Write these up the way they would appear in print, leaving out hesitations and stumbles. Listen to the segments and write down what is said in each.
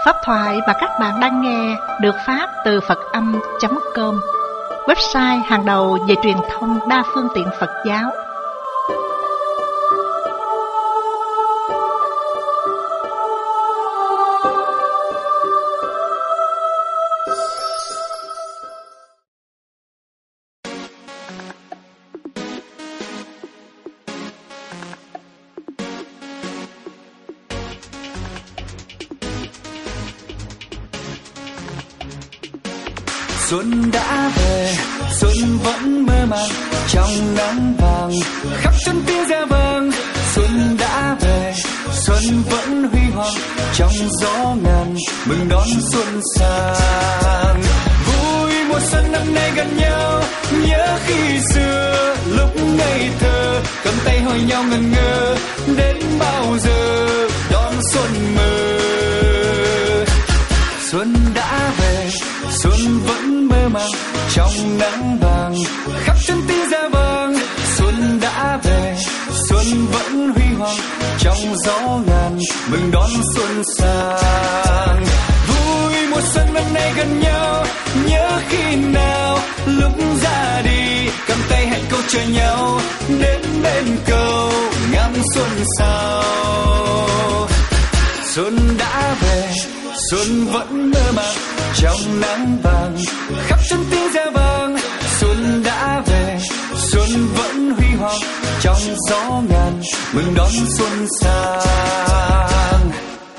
Pháp thoại mà các bạn đang nghe được phát từ Phật-âm.com, website hàng đầu về truyền thông đa phương tiện Phật giáo. Xuân đã về, xuân vẫn mơ màng trong nắng vàng, khắp chân tiếng reo vang. Xuân đã về, xuân vẫn huy hoàng trong gió ngàn, mừng đón xuân sang. Vui mùa xuân năm nay gần nhau, nhớ khi xưa lúc ngây thơ, cầm tay hỏi nhau ngẩn ngơ, đến bao giờ đón xuân mơ. Xuân đã về, xuân vẫn mơ màng trong nắng vàng, khắp chân tiếng reo vang. Xuân đã về, xuân vẫn huy hoàng trong gió ngàn, mừng đón xuân sang. Vui mùa xuân năm nay gần nhau, nhớ khi nào lúc ra đi, cầm tay hẹn câu chờ nhau, đến bên cầu ngắm xuân sao. Xuân đã về, xuân vẫn mơ màng trong nắng vàng, khắp chân tiếng reo vang. Xuân đã về, xuân vẫn huy hoàng trong gió ngàn, mừng đón xuân sang.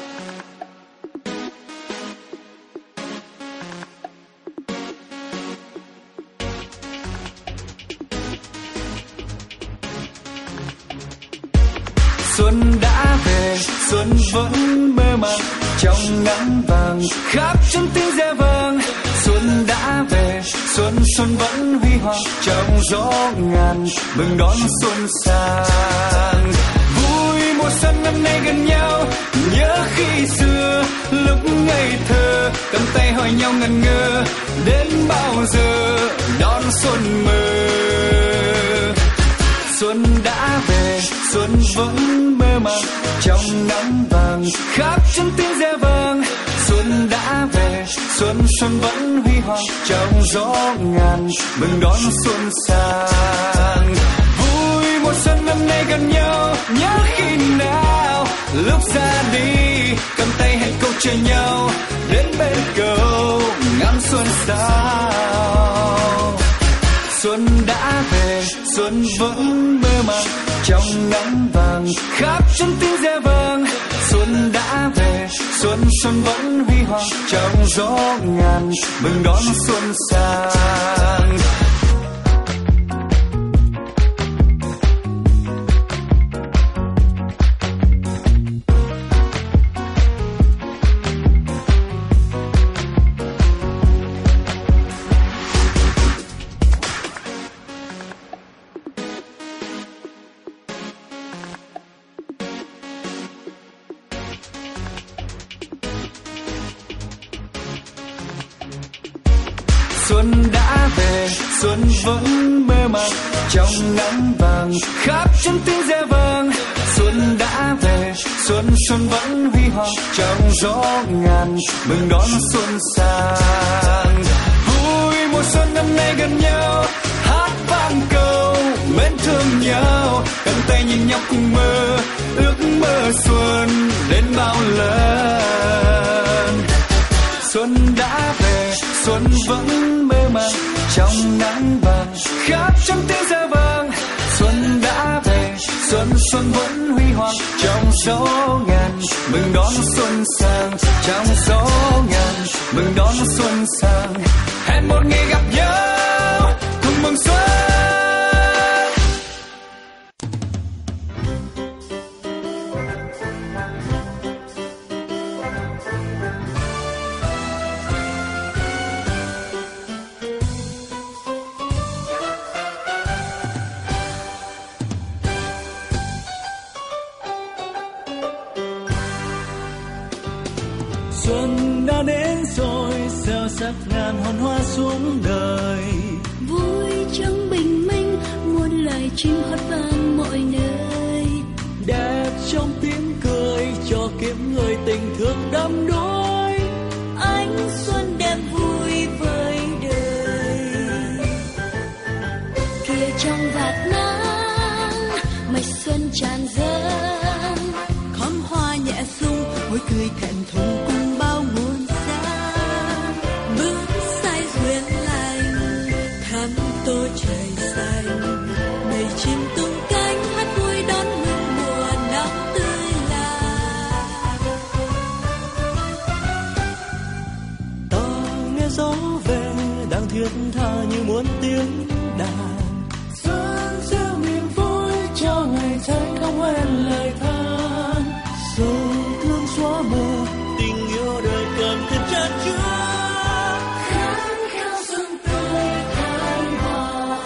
Xuân đã về, xuân vẫn mơ màng trong nắng vàng, khắp chân tiếng reo vang. Xuân đã về, xuân vẫn huy hoàng trong gió ngàn, mừng đón xuân sang. Vui mùa xuân năm nay gần nhau, nhớ khi xưa lúc ngây thơ, cầm tay hỏi nhau ngẩn ngơ, đến bao giờ đón xuân mơ. Xuân đã về, xuân vẫn mơ màng trong nắng vàng, khắp chân tiếng reo vang. Xuân đã về, xuân vẫn huy hoàng trong gió ngàn, mừng đón xuân sang. Vui mùa xuân năm nay gần nhau, nhớ khi nào lúc ra đi, cầm tay hẹn câu chờ nhau, đến bên cầu ngắm xuân sao. Xuân đã về, xuân vẫn mơ màng trong nắng vàng, khắp chân tiếng reo vang. Xuân đã về, xuân vẫn huy hoàng trong gió ngàn, mừng đón xuân sang. Xuân đã về, xuân vẫn mơ màng trong nắng vàng, khắp chân tiếng reo vang. Xuân đã về, xuân vẫn huy hoàng trong gió ngàn, mừng đón xuân sang. Vui mùa xuân năm nay gần nhau, hát vang câu mến thương nhau, cầm tay nhìn nhau cùng mơ, ước mơ xuân đến bao lần. Xuân đã về, xuân vẫn mơ màng trong nắng vàng, khắp chân tiếng reo vang. Xuân đã về, xuân vẫn huy hoàng trong gió ngàn, mừng đón xuân sang. Trong gió ngàn, mừng đón xuân sang. Hẹn một ngày gặp nhau cùng mừng xuân. Xuân đã đến rồi, gieo sắc ngàn hòn hoa xuống đời. Vui trong bình minh, muôn loài chim hót vang mọi nơi. Đẹp trong tiếng cười, cho kiếp người tình thương đắm đuối. xuân. Khóm hoa nhẹ sung môi cười thẹn thùng cùng bao muôn giá. Bước say duyên lành thắm tô trời xanh. Đầy chim tung cánh hát vui đón mừng mùa nắng tươi lạ. Ta nghe gió về đang thiết tha như muốn tiếng đàn. Xuân gieo niềm vui cho ngày tháng không quên lời than. Sầu thương xóa mờ tình yêu đời cần thêm chan chứa. Khát khao xuân tươi than hòa.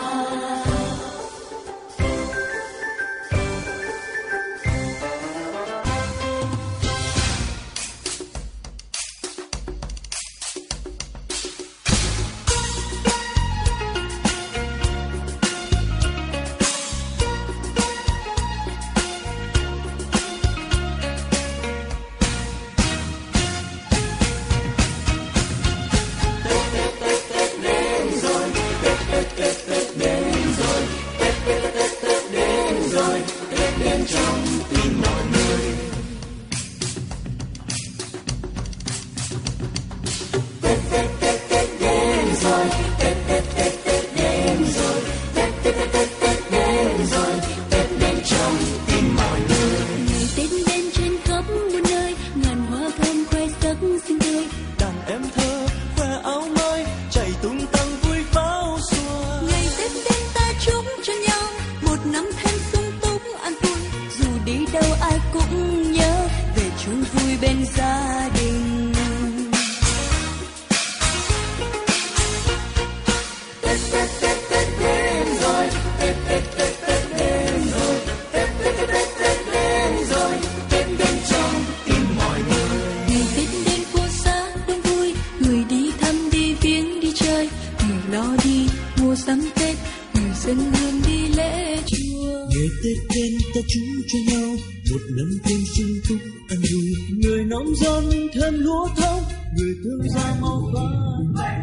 Ngày Tết đến trên khắp muôn nơi, ngàn hoa thơm khoe sắc xinh tươi. Đàn em thơ khoe áo mới chạy tung tăng vui pháo xua. Ngày Tết đến ta chúc cho nhau một năm thêm sung túc an vui. Dù đi đâu ai cũng nhớ về chung vui bên gia đình. Ngày Tết đến phố xá đông vui, người đi thăm đi viếng đi chơi, người lo đi mua sắm Tết, người dân hương đi lễ chùa. Ngày Tết đến ta chúc cho nhau một năm thêm sung túc an vui. Người nông dân thêm lúa thông, người thương gia mau vàng.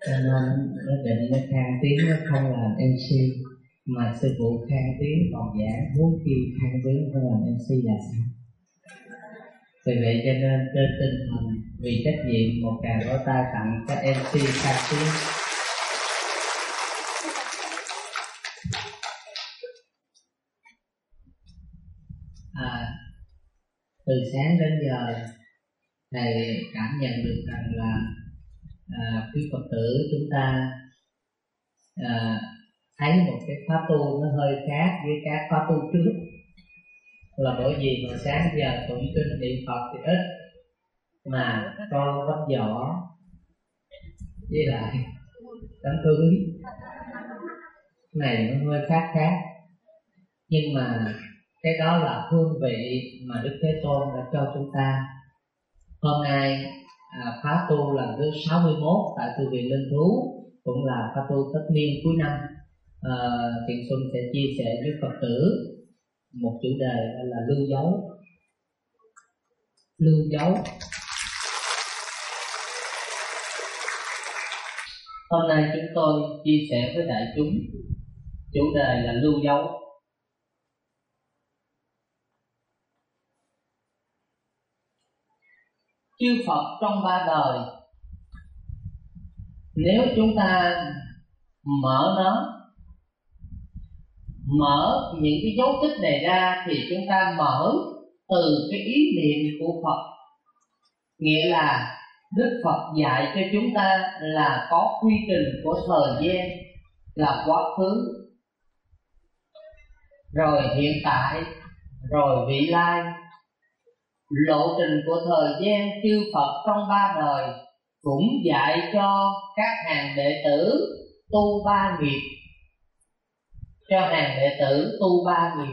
Cho nên nó định nó khang tiếng nó không làm MC, mà sư phụ khang tiếng còn giảng, huống chi khang tiếng không làm MC là sao? Vì vậy cho nên trên tinh thần vì trách nhiệm một tràng vỗ tay tặng các MC khang tiếng. Từ sáng đến giờ thầy cảm nhận được rằng là quý Phật tử chúng ta thấy một cái khóa tu nó hơi khác với các khóa tu trước, là bởi vì hồi sáng giờ tụng kinh niệm Phật thì ít mà con bắt võ với lại đám cưới này nó hơi khác, nhưng mà cái đó là hương vị mà Đức Thế Tôn đã cho chúng ta. Hôm nay khóa tu lần thứ 61 tại Thư viện Linh Thú, cũng là khóa tu tất niên cuối năm. Thiện Xuân sẽ chia sẻ với Phật tử một chủ đề là lưu dấu. Lưu dấu. Hôm nay chúng tôi chia sẻ với đại chúng chủ đề là lưu dấu. Chư Phật trong ba đời, nếu chúng ta mở những cái dấu tích này ra thì chúng ta mở từ cái ý niệm của Phật. Nghĩa là Đức Phật dạy cho chúng ta là có quy trình của thời gian, là quá khứ, rồi hiện tại, rồi vị lai. Lộ trình của thời gian chư Phật trong ba đời cũng dạy cho các hàng đệ tử tu ba nghiệp, cho hàng đệ tử tu ba nghiệp.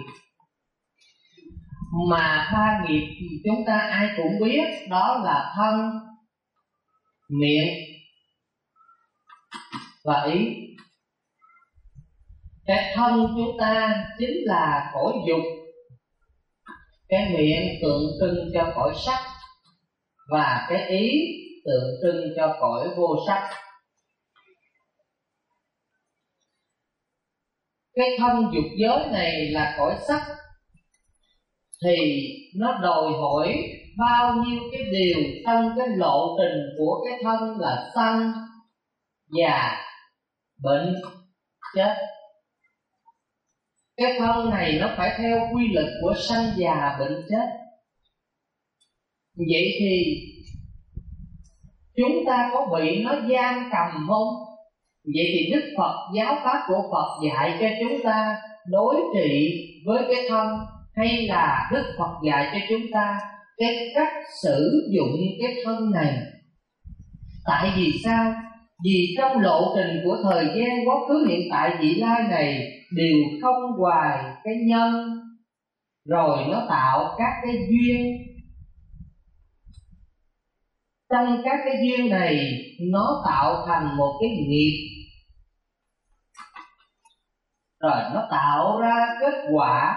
Mà ba nghiệp chúng ta ai cũng biết, đó là thân, miệng và ý. Cái thân chúng ta chính là cõi dục, cái miệng tượng trưng cho cõi sắc, và cái ý tượng trưng cho cõi vô sắc. Cái thân dục giới này là cõi sắc, thì nó đòi hỏi bao nhiêu cái điều trong cái lộ trình của cái thân là sanh, già, bệnh, chết. Cái thân này nó phải theo quy luật của sanh già bệnh chết. Vậy thì chúng ta có bị nó giam cầm không? Vậy thì Đức Phật, giáo pháp của Phật dạy cho chúng ta đối trị với cái thân, hay là Đức Phật dạy cho chúng ta cái cách sử dụng cái thân này? Tại vì sao? Vì trong lộ trình của thời gian quá khứ hiện tại vị lai này đều không hoài cái nhân, rồi nó tạo các cái duyên. Trong các cái duyên này nó tạo thành một cái nghiệp, rồi nó tạo ra kết quả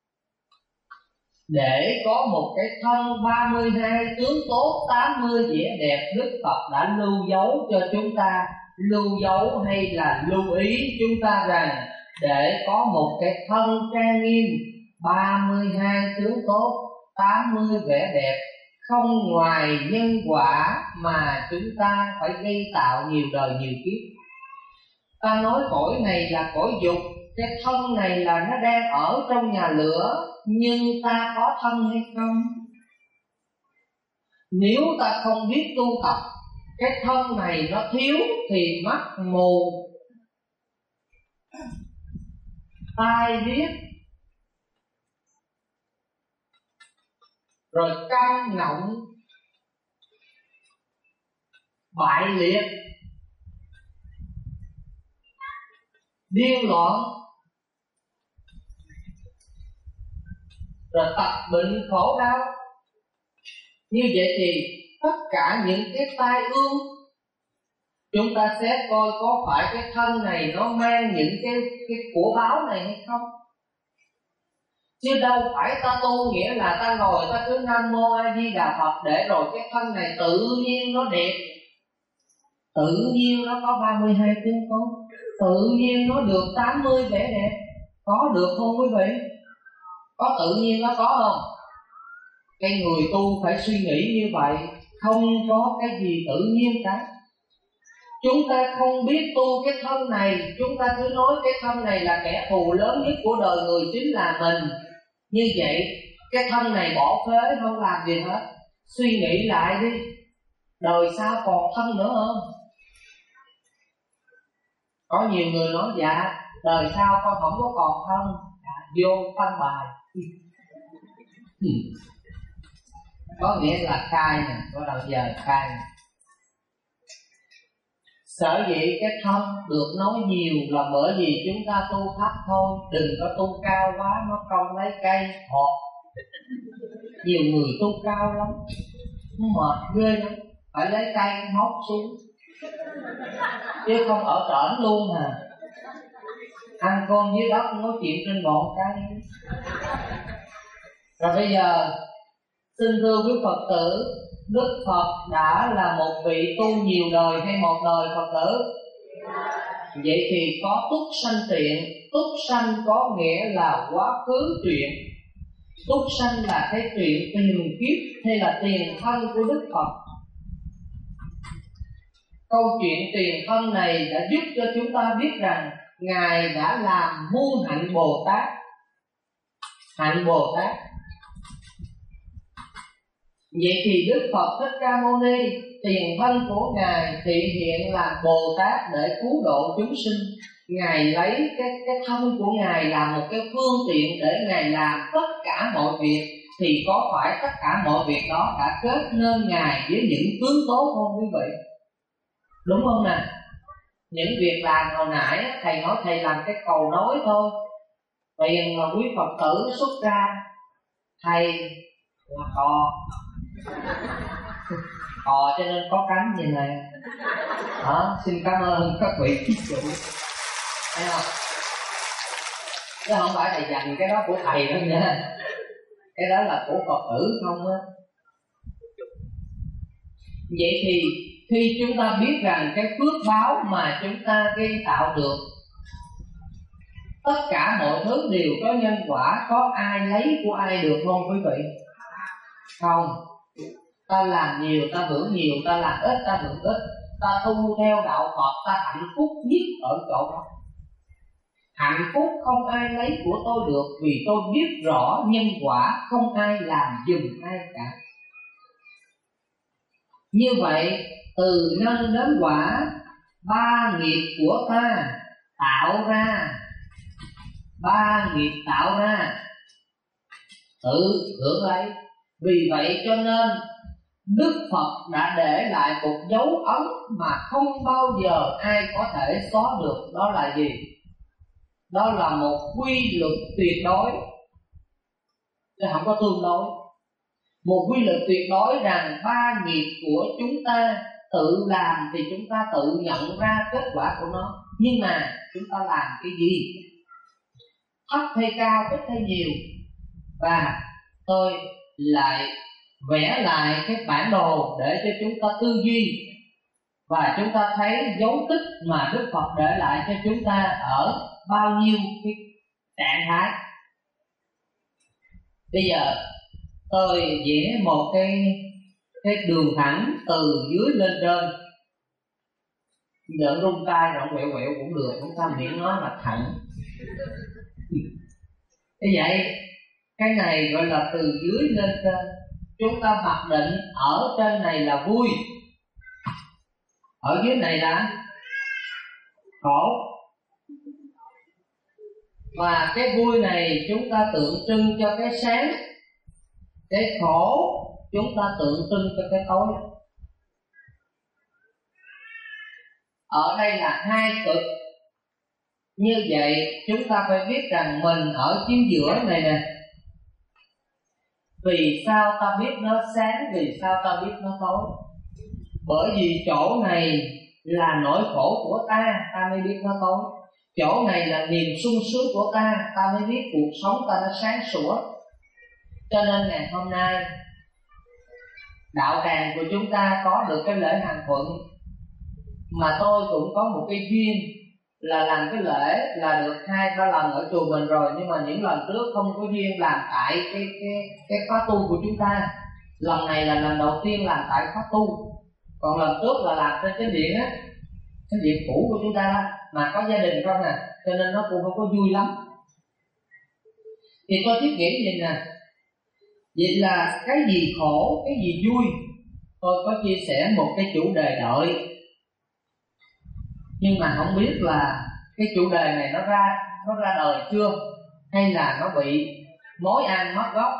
để có một cái thân 32 tướng tốt, 80 vẻ đẹp. Đức Phật đã lưu dấu cho chúng ta. Lưu dấu hay là lưu ý chúng ta rằng để có một cái thân trang nghiêm, 32 tướng tốt, 80 vẻ đẹp, không ngoài nhân quả mà chúng ta phải gây tạo nhiều đời nhiều kiếp. Ta nói cõi này là cõi dục, cái thân này là nó đang ở trong nhà lửa, nhưng ta có thân hay không? Nếu ta không biết tu tập, cái thân này nó thiếu thì mắt mù, tai điếc, rồi câm ngọng, bại liệt, điên loạn, rồi tật bệnh khổ đau. Như vậy thì tất cả những cái tai ương chúng ta xét coi có phải cái thân này nó mang những cái của báo này hay không? Chứ đâu phải ta tu nghĩa là ta ngồi ta cứ Nam Mô A Di Đà Phật để rồi cái thân này tự nhiên nó đẹp, Tự nhiên nó có 32 tướng tốt, tự nhiên nó được 80 vẻ đẹp. Có được không quý vị? Có tự nhiên nó có không? Cái người tu phải suy nghĩ như vậy. Không có cái gì tự nhiên cả. Chúng ta không biết tu cái thân này, chúng ta cứ nói cái thân này là kẻ thù lớn nhất của đời người chính là mình. Như vậy cái thân này bỏ phế không làm gì hết. Suy nghĩ lại đi, đời sau còn thân nữa không? Có nhiều người nói dạ đời sau con không có còn thân. Vô phân bài. Có nghĩa là khai nè, có đầu giờ khai nè. Sở dĩ cái thân được nói nhiều là bởi vì chúng ta tu thấp thôi. Đừng có tu cao quá, nó không lấy cây hột. Nhiều người tu cao lắm, mệt ghê lắm, phải lấy cây móc xuống, chứ không ở trển luôn à. Ăn con dưới đất nói chuyện trên ngọn cây. Rồi bây giờ xin thưa quý Phật tử, Đức Phật đã là một vị tu nhiều đời hay một đời Phật tử? Vậy thì có túc sanh truyện. Túc sanh có nghĩa là quá khứ truyện. Túc sanh là cái chuyện tiền kiếp hay là tiền thân của Đức Phật. Câu chuyện tiền thân này đã giúp cho chúng ta biết rằng Ngài đã làm muôn hạnh Bồ Tát. Hạnh Bồ Tát. Vậy thì Đức Phật Thích Ca Mâu Ni, tiền thân của Ngài thị hiện là Bồ Tát để cứu độ chúng sinh. Ngài lấy cái thân của Ngài làm một cái phương tiện để Ngài làm tất cả mọi việc. Thì có phải tất cả mọi việc đó đã kết nên Ngài với những tướng tốt không quý vị? Đúng không nè? Những việc làm hồi nãy thầy nói thầy làm cái cầu nối thôi. Tiền mà quý Phật tử xuất ra, thầy là cò. Cò cho nên có cánh như này. Xin cảm ơn các vị thí chủ. Thấy không? Chứ không phải thầy dành cái đó của thầy đâu nha. Cái đó là của Phật tử không á. Vậy thì khi chúng ta biết rằng cái phước báo mà chúng ta gây tạo được, tất cả mọi thứ đều có nhân quả. Có ai lấy của ai được không quý vị? Không. Ta làm nhiều ta hưởng nhiều, ta làm ít ta hưởng ít. Ta tu theo đạo Phật ta hạnh phúc nhất ở chỗ đó. Hạnh phúc không ai lấy của tôi được, vì tôi biết rõ nhân quả không ai làm giùm ai cả. Như vậy từ nhân đến quả, ba nghiệp của ta tạo ra, ba nghiệp tạo ra tự hưởng lấy. Vì vậy cho nên Đức Phật đã để lại một dấu ấn mà không bao giờ ai có thể xóa được. Đó là gì? Đó là một quy luật tuyệt đối, chứ không có tương đối. Một quy luật tuyệt đối rằng ba nghiệp của chúng ta tự làm thì chúng ta tự nhận ra kết quả của nó. Nhưng mà chúng ta làm cái gì? Thấp hay cao, ít hay nhiều? Và tôi lại vẽ lại cái bản đồ để cho chúng ta tư duy, và chúng ta thấy dấu tích mà Đức Phật để lại cho chúng ta ở bao nhiêu cái trạng thái. Bây giờ tôi vẽ một cái đường thẳng từ dưới lên trên. Đỡ rung tay rộng quẹo quẹo cũng được, không sao, miễn nó là thẳng. Như vậy cái này gọi là từ dưới lên trên. Chúng ta mặc định ở trên này là vui, ở dưới này là khổ. Và cái vui này chúng ta tượng trưng cho cái sáng, cái khổ chúng ta tượng trưng cho cái tối. Ở đây là hai cực. Như vậy chúng ta phải biết rằng mình ở chính giữa này nè. Vì sao ta biết nó sáng, vì sao ta biết nó tối? Bởi vì chỗ này là nỗi khổ của ta, ta mới biết nó tối. Chỗ này là niềm sung sướng của ta, ta mới biết cuộc sống ta nó sáng sủa. Cho nên ngày hôm nay đạo tràng của chúng ta có được cái lễ hàng thuận. mà tôi cũng có một cái duyên là làm cái lễ là được 2-3 lần ở chùa mình rồi, nhưng mà những lần trước không có duyên làm tại cái khóa tu của chúng ta. Lần này là lần đầu tiên làm tại khóa tu, còn lần trước là làm trên cái điện á, cái điện cũ của chúng ta đó, mà có gia đình không nè, cho nên nó cũng không có vui lắm. Thì tôi thiết nghĩ gì nè, vậy là cái gì khổ, cái gì vui, tôi có chia sẻ một cái chủ đề đợi. Nhưng mà không biết là cái chủ đề này nó ra đời chưa, hay là nó bị mối ăn mất gốc.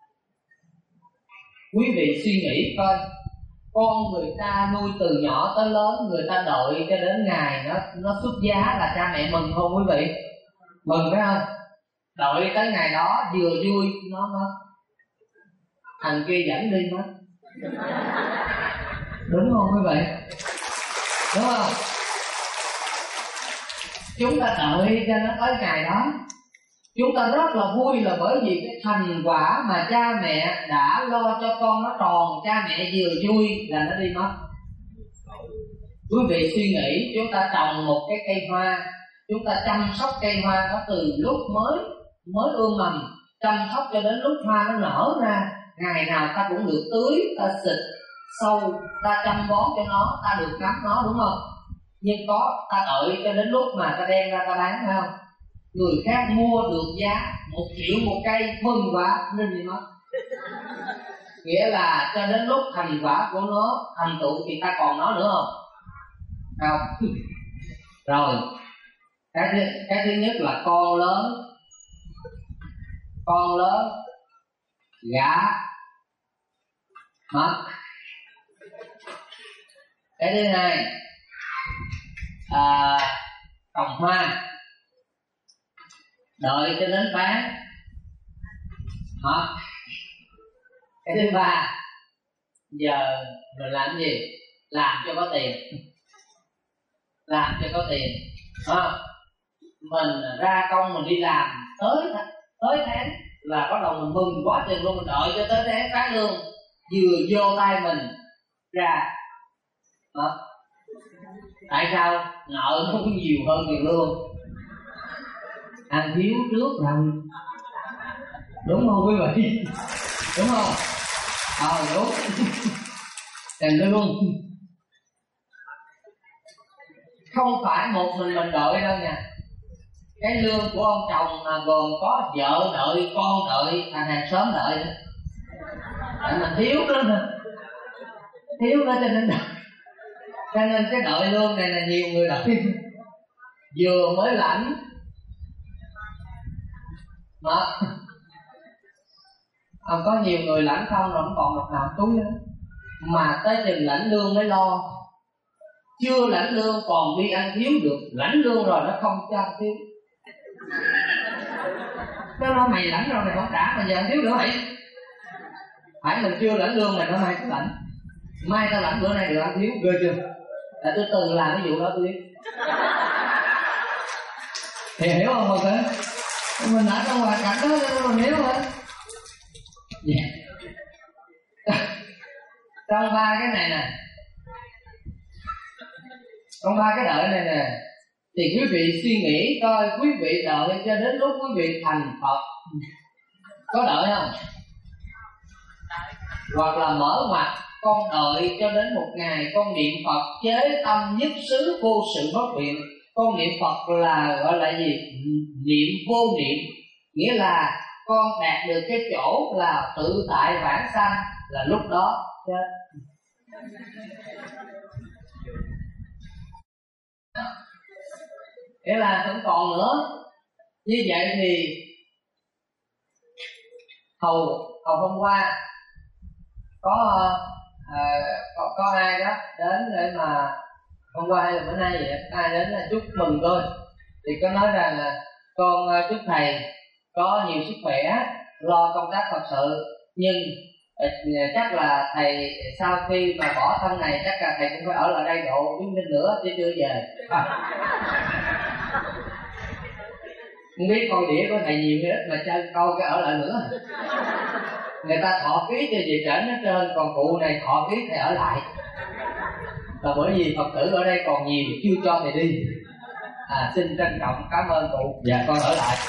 Quý vị suy nghĩ coi, con người ta nuôi từ nhỏ tới lớn, người ta đợi cho đến ngày nó xuất giá là cha mẹ mừng không quý vị? Mừng phải không? Đợi tới ngày đó vừa vui nó thằng kia dẫn đi mất. Đúng không quý vị? Đúng không? Chúng ta đợi cho nó tới ngày đó. Chúng ta rất là vui là bởi vì cái thành quả mà cha mẹ đã lo cho con nó tròn, cha mẹ vừa vui là nó đi mất. Quý vị suy nghĩ, chúng ta trồng một cái cây hoa, chúng ta chăm sóc cây hoa đó từ lúc mới ươm mầm, chăm sóc cho đến lúc hoa nó nở ra, ngày nào ta cũng được tưới, ta xịt sâu, ta chăm bón cho nó, ta được ngắm nó, đúng không? Nhưng có ta đợi cho đến lúc mà ta đem ra ta bán, phải không? Người khác mua được giá 1 triệu một cây, mừng quá nên gì mất. Nghĩa là cho đến lúc thành quả của nó thành tựu thì ta còn nó nữa không? Không. Rồi cái thứ nhất là con lớn gã mất. Cái thứ hai trồng hoa đợi cho đến bán mất. Cái thứ ba, giờ mình làm gì? Làm cho có tiền. Làm cho có tiền, mình ra công mình đi làm tới tháng là bắt đầu mình mừng quá chừng luôn, mình đợi cho tới tháng phát lương vừa vô tay mình ra. Tại sao? Nợ nó cũng nhiều hơn tiền lương, ăn thiếu trước rồi, đúng không quý vị? Đúng không? Đúng. Tiền lương không phải một mình đợi đâu nha. Cái lương của ông chồng mà gồm có vợ đợi, con đợi, hàng xóm đợi nữa. Tại mình thiếu đó cho nên đợi. Cho nên cái đợi lương này là nhiều người đợi. Vừa mới lãnh mà có nhiều người lãnh xong rồi không còn một nào túi nữa, mà tới chừng lãnh lương mới lo. Chưa lãnh lương còn đi ăn thiếu được, lãnh lương rồi nó không cho ăn thiếu. Nó nói mày lãnh rồi mày không trả, mà giờ ăn thiếu nữa vậy. Phải mình chưa lãnh lương mày nói mai tao lãnh, mai tao lãnh, bữa nay được ăn thiếu, ghê chưa? Tại tôi từng làm cái vụ đó tôi biết. Thì hiểu không mọi người? Mình đã trong hoàn cảnh đó nên mình hiểu hả? Trong 3 cái này nè, trong 3 cái đợi này nè, thì quý vị suy nghĩ coi, quý vị đợi cho đến lúc quý vị thành Phật có đợi không? Hoặc là mở ngoặt, con đợi cho đến một ngày con niệm Phật chế tâm nhất xứ vô sự bất biện. Con niệm Phật là gọi là gì? Niệm vô niệm, nghĩa là con đạt được cái chỗ là tự tại vãng sanh, là lúc đó chết. Nghĩa là không còn nữa. Như vậy thì hầu hôm qua có ai đó đến để mà hôm qua hay là bữa nay vậy, ai đến là chúc mừng tôi, thì có nói rằng là con chúc thầy có nhiều sức khỏe, lo công tác Phật sự, nhưng chắc là thầy sau khi mà bỏ thân này chắc là thầy cũng phải ở lại đây độ 4 năm nữa chứ chưa về. Không biết coi đĩa của thầy nhiều hay ít mà chơi coi cái ở lại nữa. Người ta thọ ký cho về trển hết trơn, còn cụ này thọ ký thầy ở lại. Là bởi vì Phật tử ở đây còn nhiều chưa cho thầy đi. Xin trân trọng cảm ơn cụ. Dạ con ở lại.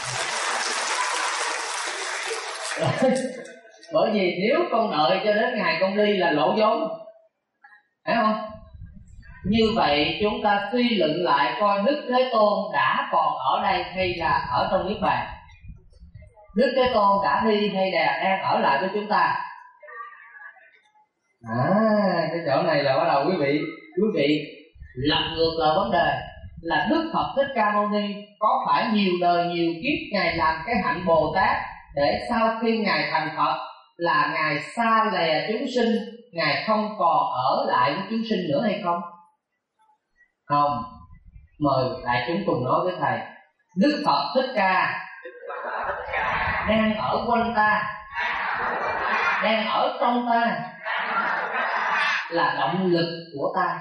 Bởi vì nếu con đợi cho đến ngày con đi là lỗ vốn, phải không? Như vậy chúng ta suy luận lại coi Đức Thế Tôn đã còn ở đây hay là ở trong Niết Bàn. Đức Thế Tôn đã đi hay là đang ở lại với chúng ta? Cái chỗ này là bắt đầu quý vị lật ngược lại vấn đề là Đức Phật Thích Ca Mâu Ni có phải nhiều đời nhiều kiếp Ngài làm cái hạnh Bồ Tát để sau khi Ngài thành Phật là Ngài xa lìa chúng sinh, Ngài không còn ở lại với chúng sinh nữa hay không? Không. Mời đại chúng cùng nói với thầy. Đức Phật Thích Ca đang ở quanh ta, đang ở trong ta, là động lực của ta.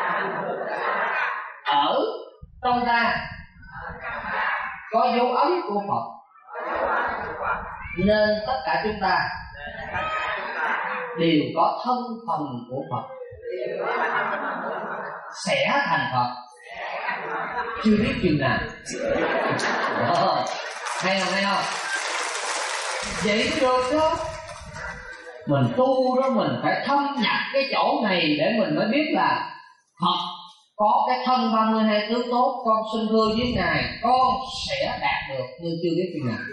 Ở trong ta có dấu ấn của Phật, nên tất cả chúng ta đều có thân phần của Phật, sẽ thành Phật. Chưa biết chừng nào. Hay không? Vậy được đó. Mình tu đó, mình phải thâm nhập cái chỗ này để mình mới biết là Phật có cái thân 32 tướng tốt. Con xin thưa với Ngài, con sẽ đạt được, nhưng chưa biết chừng nào.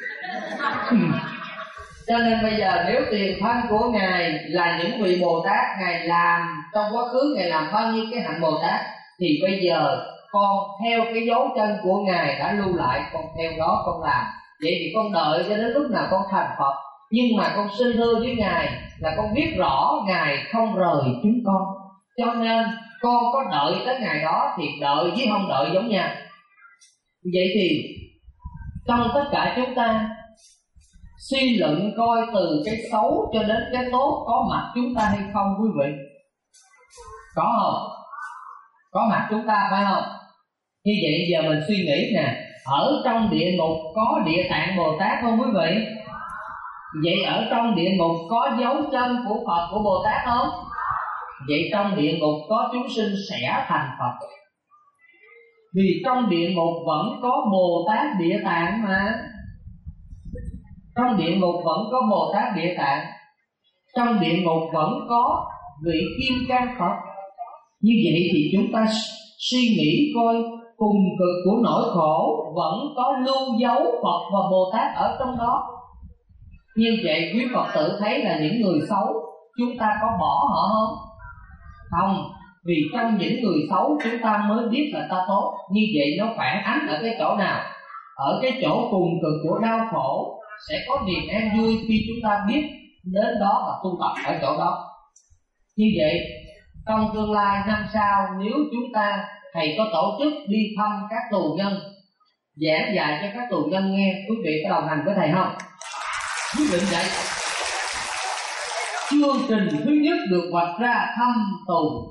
Cho nên bây giờ nếu tiền thân của Ngài là những vị Bồ Tát Ngài làm trong quá khứ, Ngài làm bao nhiêu cái hạnh Bồ Tát, thì bây giờ con theo cái dấu chân của Ngài đã lưu lại, con theo đó con làm. Vậy thì con đợi cho đến lúc nào con thành Phật. Nhưng mà con xin thưa với Ngài là con biết rõ Ngài không rời chúng con, cho nên con có đợi tới ngày đó thì đợi với không đợi giống nhau. Vậy thì trong tất cả chúng ta suy luận coi từ cái xấu cho đến cái tốt có mặt chúng ta hay không quý vị? Có không? Có mặt chúng ta phải không? Như vậy giờ mình suy nghĩ nè, ở trong địa ngục có Địa Tạng Bồ Tát không quý vị? Vậy ở trong địa ngục có dấu chân của Phật, của Bồ Tát không? Vậy trong địa ngục có chúng sinh sẽ thành Phật. Vì trong địa ngục vẫn có Bồ Tát Địa Tạng mà. Trong địa ngục vẫn có Bồ Tát Địa Tạng. Trong địa ngục vẫn có vị Kim Cang Phật. Như vậy thì chúng ta suy nghĩ coi cùng cực của nỗi khổ vẫn có lưu dấu Phật và Bồ Tát ở trong đó. Như vậy quý Phật tử thấy là những người xấu chúng ta có bỏ họ không? Không. Vì trong những người xấu chúng ta mới biết là ta tốt. Như vậy nó phản ánh ở cái chỗ nào? Ở cái chỗ cùng cực của đau khổ sẽ có niềm an vui khi chúng ta biết đến đó và tu tập ở chỗ đó. Như vậy trong tương lai năm sau, nếu chúng ta thầy có tổ chức đi thăm các tù nhân, giảng dạy cho các tù nhân nghe, quý vị có đồng hành với thầy không? Quyết định vậy. Chương trình thứ nhất được vạch ra thăm tù.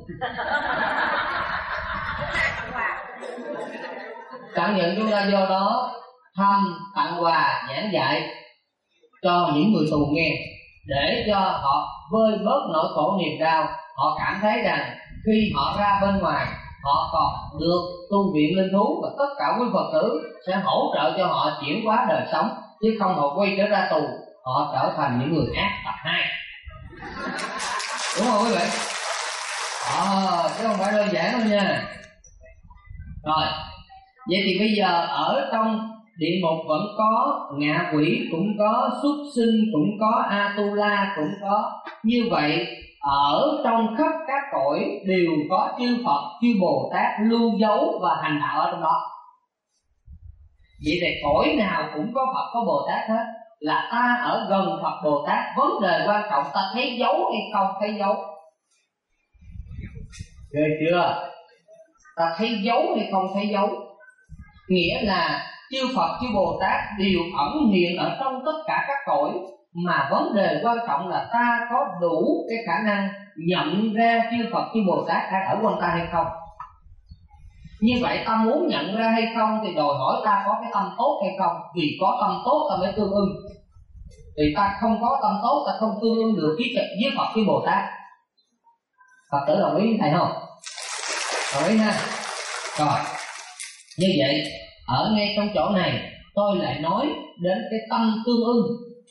Cảm nhận chúng ta do đó thăm, tặng quà, giảng dạy cho những người tù nghe, để cho họ vơi bớt nỗi khổ niềm đau. Họ cảm thấy rằng khi họ ra bên ngoài họ còn được tu viện linh thú, và tất cả quý Phật tử sẽ hỗ trợ cho họ chuyển hóa đời sống, chứ không họ quay trở ra tù, họ trở thành những người ác tập 2. Đúng không quý vị? Chứ không phải đơn giản đâu nha. Rồi, vậy thì bây giờ ở trong địa ngục vẫn có ngạ quỷ, cũng có súc sinh, cũng có Atula, cũng có. Như vậy ở trong khắp các cõi đều có chư Phật, chư Bồ Tát lưu dấu và hành đạo ở trong đó. Vậy thì cõi nào cũng có Phật, có Bồ Tát hết. Là ta ở gần Phật Bồ Tát, vấn đề quan trọng ta thấy dấu hay không thấy dấu. Được chưa? Ta thấy dấu hay không thấy dấu. Nghĩa là chư Phật, chư Bồ Tát đều ẩn hiện ở trong tất cả các cõi, mà vấn đề quan trọng là ta có đủ cái khả năng nhận ra chư Phật, chư Bồ Tát đang ở quanh ta hay không. Như vậy ta muốn nhận ra hay không thì đòi hỏi ta có cái tâm tốt hay không. Vì có tâm tốt ta mới tương ưng. Vì ta không có tâm tốt, ta không tương ưng được với Phật, với Bồ Tát. Phật tử đồng ý với thầy không? Hỏi ha. Rồi, như vậy ở ngay trong chỗ này tôi lại nói đến cái tâm tương ưng.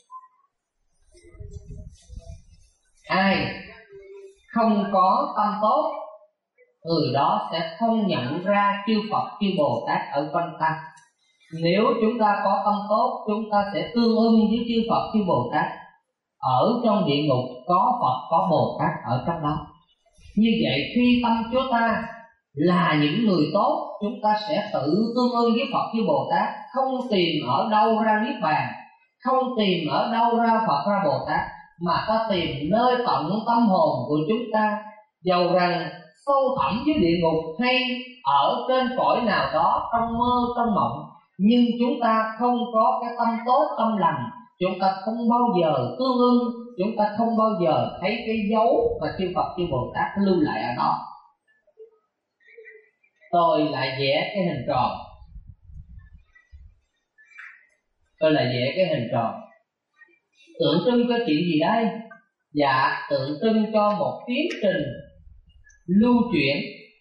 Ai không có tâm tốt, người đó sẽ không nhận ra chư Phật chư Bồ Tát ở quanh ta. Nếu chúng ta có tâm tốt, chúng ta sẽ tương ưng với chư Phật chư Bồ Tát. Ở trong địa ngục có Phật có Bồ Tát ở trong đó. Như vậy khi tâm chúng ta là những người tốt, chúng ta sẽ tự tương ưng với Phật chư Bồ Tát, không tìm ở đâu ra Niết Bàn, không tìm ở đâu ra Phật ra Bồ Tát, mà ta tìm nơi tận tâm hồn của chúng ta. Dầu rằng sâu thẳm dưới địa ngục hay ở trên cõi nào đó trong mơ trong mộng, nhưng chúng ta không có cái tâm tốt tâm lành, chúng ta không bao giờ tương ưng, chúng ta không bao giờ thấy cái dấu mà chư Phật chư Bồ Tát lưu lại ở đó. Tôi lại vẽ cái hình tròn. Tôi lại vẽ cái hình tròn. Tượng trưng cho chuyện gì đây? Dạ, tượng trưng cho một tiến trình lưu chuyển,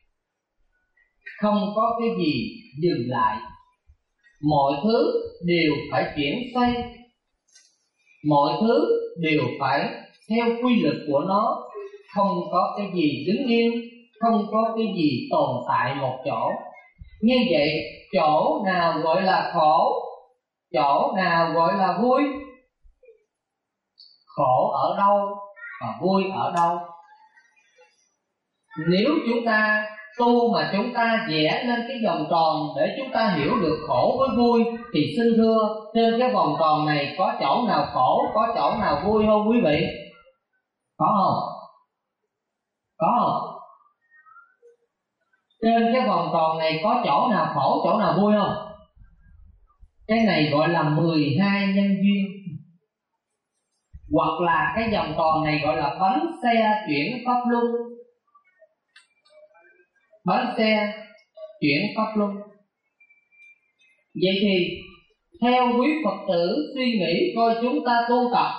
không có cái gì dừng lại. Mọi thứ đều phải chuyển xoay, mọi thứ đều phải theo quy luật của nó, không có cái gì đứng yên, không có cái gì tồn tại một chỗ. Như vậy chỗ nào gọi là khổ, chỗ nào gọi là vui? Khổ ở đâu và vui ở đâu? Nếu chúng ta tu mà chúng ta vẽ lên cái vòng tròn để chúng ta hiểu được khổ với vui, thì xin thưa, trên cái vòng tròn này có chỗ nào khổ, có chỗ nào vui không quý vị? Có không? Có không? Trên cái vòng tròn này có chỗ nào khổ, chỗ nào vui không? Cái này gọi là 12 nhân duyên. Hoặc là cái vòng tròn này gọi là bánh xe chuyển pháp luân. Bánh xe chuyển pháp luân. Vậy thì theo quý Phật tử suy nghĩ coi, chúng ta tu tập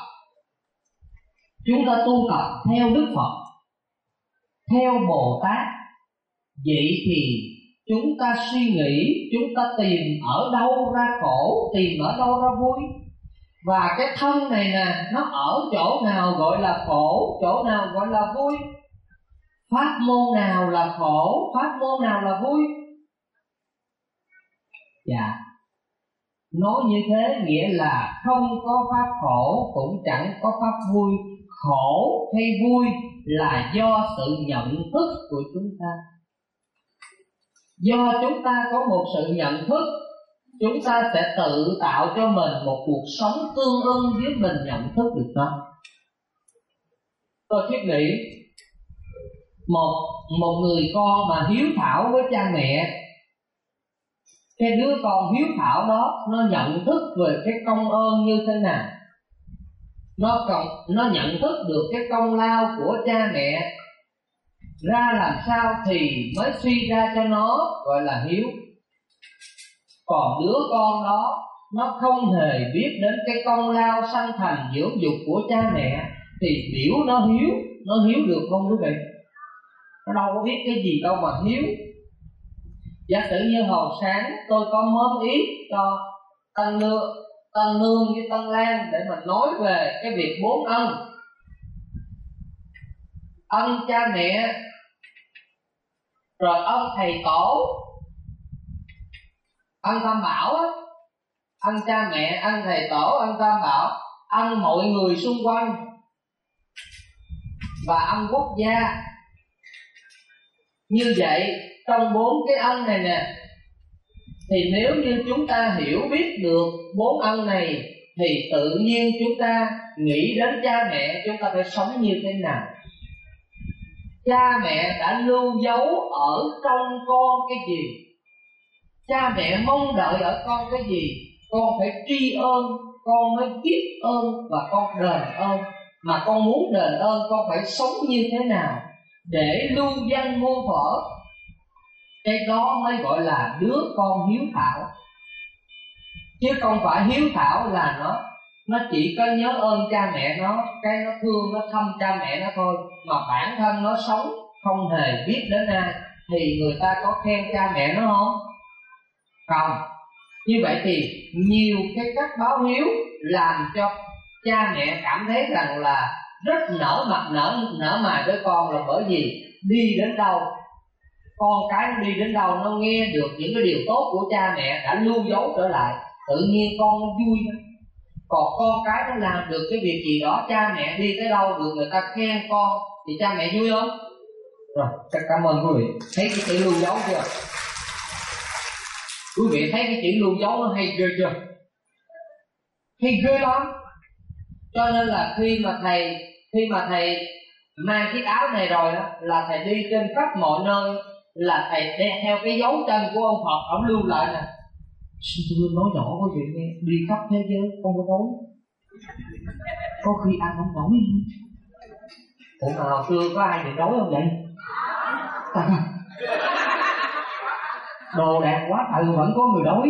theo Đức Phật, theo Bồ Tát, vậy thì chúng ta suy nghĩ, chúng ta tìm ở đâu ra khổ, tìm ở đâu ra vui. Và cái thân này nè, nó ở chỗ nào gọi là khổ, chỗ nào gọi là vui? Pháp môn nào là khổ, pháp môn nào là vui? Dạ, nói như thế nghĩa là không có pháp khổ cũng chẳng có pháp vui. Khổ hay vui là do sự nhận thức của chúng ta. Do chúng ta có một sự nhận thức, chúng ta sẽ tự tạo cho mình một cuộc sống tương ưng với mình nhận thức được đó. Tôi thiết nghĩ một người con mà hiếu thảo với cha mẹ, cái đứa con hiếu thảo đó nó nhận thức về cái công ơn như thế nào, nó nhận thức được cái công lao của cha mẹ ra làm sao thì mới suy ra cho nó gọi là hiếu. Còn đứa con đó nó không hề biết đến cái công lao sanh thành dưỡng dục của cha mẹ thì biểu nó hiếu được không quý vị? Nó đâu có biết cái gì đâu mà hiếu. Giả sử như hồi sáng tôi có mớm ý cho Tân Nương với Tân Lan để mà nói về cái việc 4 ân. Ân cha mẹ, rồi ân thầy tổ, ân tam bảo á, ân cha mẹ, ân thầy tổ, ân tam bảo, ân mọi người xung quanh và ân quốc gia. Như vậy trong 4 cái ân này nè, thì nếu như chúng ta hiểu biết được 4 ân này thì tự nhiên chúng ta nghĩ đến cha mẹ chúng ta phải sống như thế nào. Cha mẹ đã lưu dấu ở trong con cái gì, cha mẹ mong đợi ở con cái gì, con phải tri ân, con mới biết ơn và con đền ơn. Mà con muốn đền ơn con phải sống như thế nào để lưu danh muôn thuở. Cái đó mới gọi là đứa con hiếu thảo. Chứ không phải hiếu thảo là nó chỉ có nhớ ơn cha mẹ nó, cái nó thương, nó thăm cha mẹ nó thôi, mà bản thân nó sống không hề biết đến ai. thì người ta có khen cha mẹ nó không? Không. Như vậy thì nhiều cái cách báo hiếu làm cho cha mẹ cảm thấy rằng là rất nở mặt nở mày với con, là bởi vì đi đến đâu con cái nó đi đến đâu nó nghe được những cái điều tốt của cha mẹ đã lưu dấu trở lại, tự nhiên con nó vui. Còn con cái nó làm được cái việc gì đó, cha mẹ đi tới đâu được người ta khen con thì cha mẹ vui không? Rồi, cảm ơn quý vị. Thấy cái chữ lưu dấu chưa? Quý vị thấy cái chữ lưu dấu nó hay ghê chưa? Hay ghê lắm. Cho nên là khi mà thầy mang chiếc áo này rồi đó, là thầy đi trên khắp mọi nơi, là thầy đeo theo cái dấu chân của ông Phật, ông lưu lại nè. Xin tôi nói nhỏ với chị nghe, đi khắp thế giới không có đói, có khi ăn không nổi. Ủa mà hồi xưa có ai bị đói không vậy? Đồ đạc quá trời vẫn có người đói.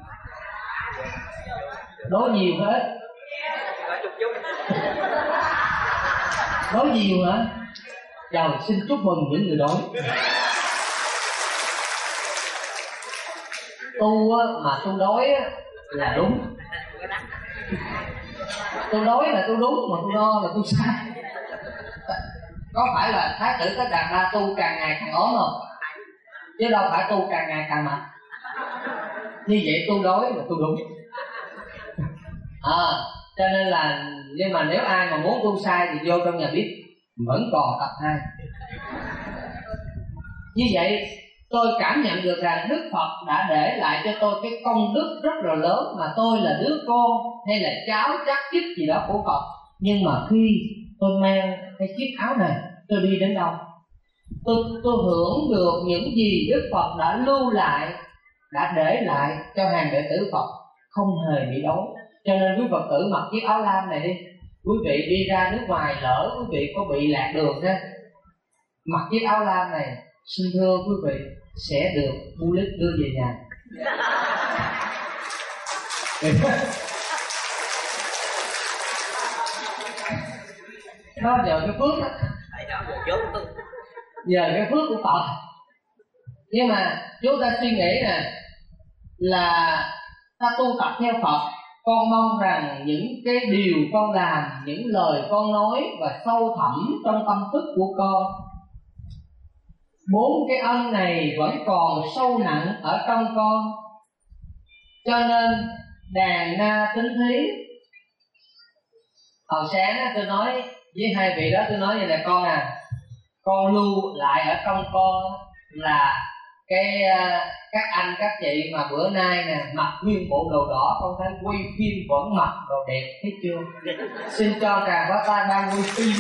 Đói nhiều hết. Đói nhiều hả? Trời, xin chúc mừng những người đói. Tu mà tu đói là đúng. Tu đói là tu đúng, mà tu no là tu sai. Có phải là Thái tử Tất Đạt Đa tu càng ngày càng ốm không? Chứ đâu phải tu càng ngày càng mạnh. Như vậy tu đói là tu đúng. Cho nên là, nhưng mà nếu ai mà muốn tu sai thì vô trong nhà bếp vẫn còn tập 2. Như vậy tôi cảm nhận được rằng Đức Phật đã để lại cho tôi cái công đức rất là lớn, mà tôi là đứa con hay là cháu chắc chức gì đó của Phật. Nhưng mà khi tôi mang cái chiếc áo này, tôi đi đến đâu, tôi hưởng được những gì Đức Phật đã lưu lại, đã để lại cho hàng đệ tử Phật, không hề bị đói. Cho nên quý Phật tử mặc chiếc áo lam này đi. Quý vị đi ra nước ngoài lỡ quý vị có bị lạc đường ha, mặc chiếc áo lam này, xin thưa quý vị, sẽ được Bulit đưa về nhà. Đó giờ cái phước đó, giờ cái phước của Phật. Nhưng mà chúng ta suy nghĩ nè, là ta tu tập theo Phật, con mong rằng những cái điều con làm, những lời con nói và sâu thẳm trong tâm thức của con, 4 cái ân này vẫn còn sâu nặng ở trong con. Cho nên đàn na tính thí. Hồi sáng tôi nói với hai vị đó, tôi nói vậy là con à, con lưu lại ở trong con là các anh các chị mà bữa nay nè mặc nguyên bộ đồ đỏ, con thấy quay phim vẫn mặc đồ đẹp, thấy chưa? Xin cho tràng pháo tay đang quay phim,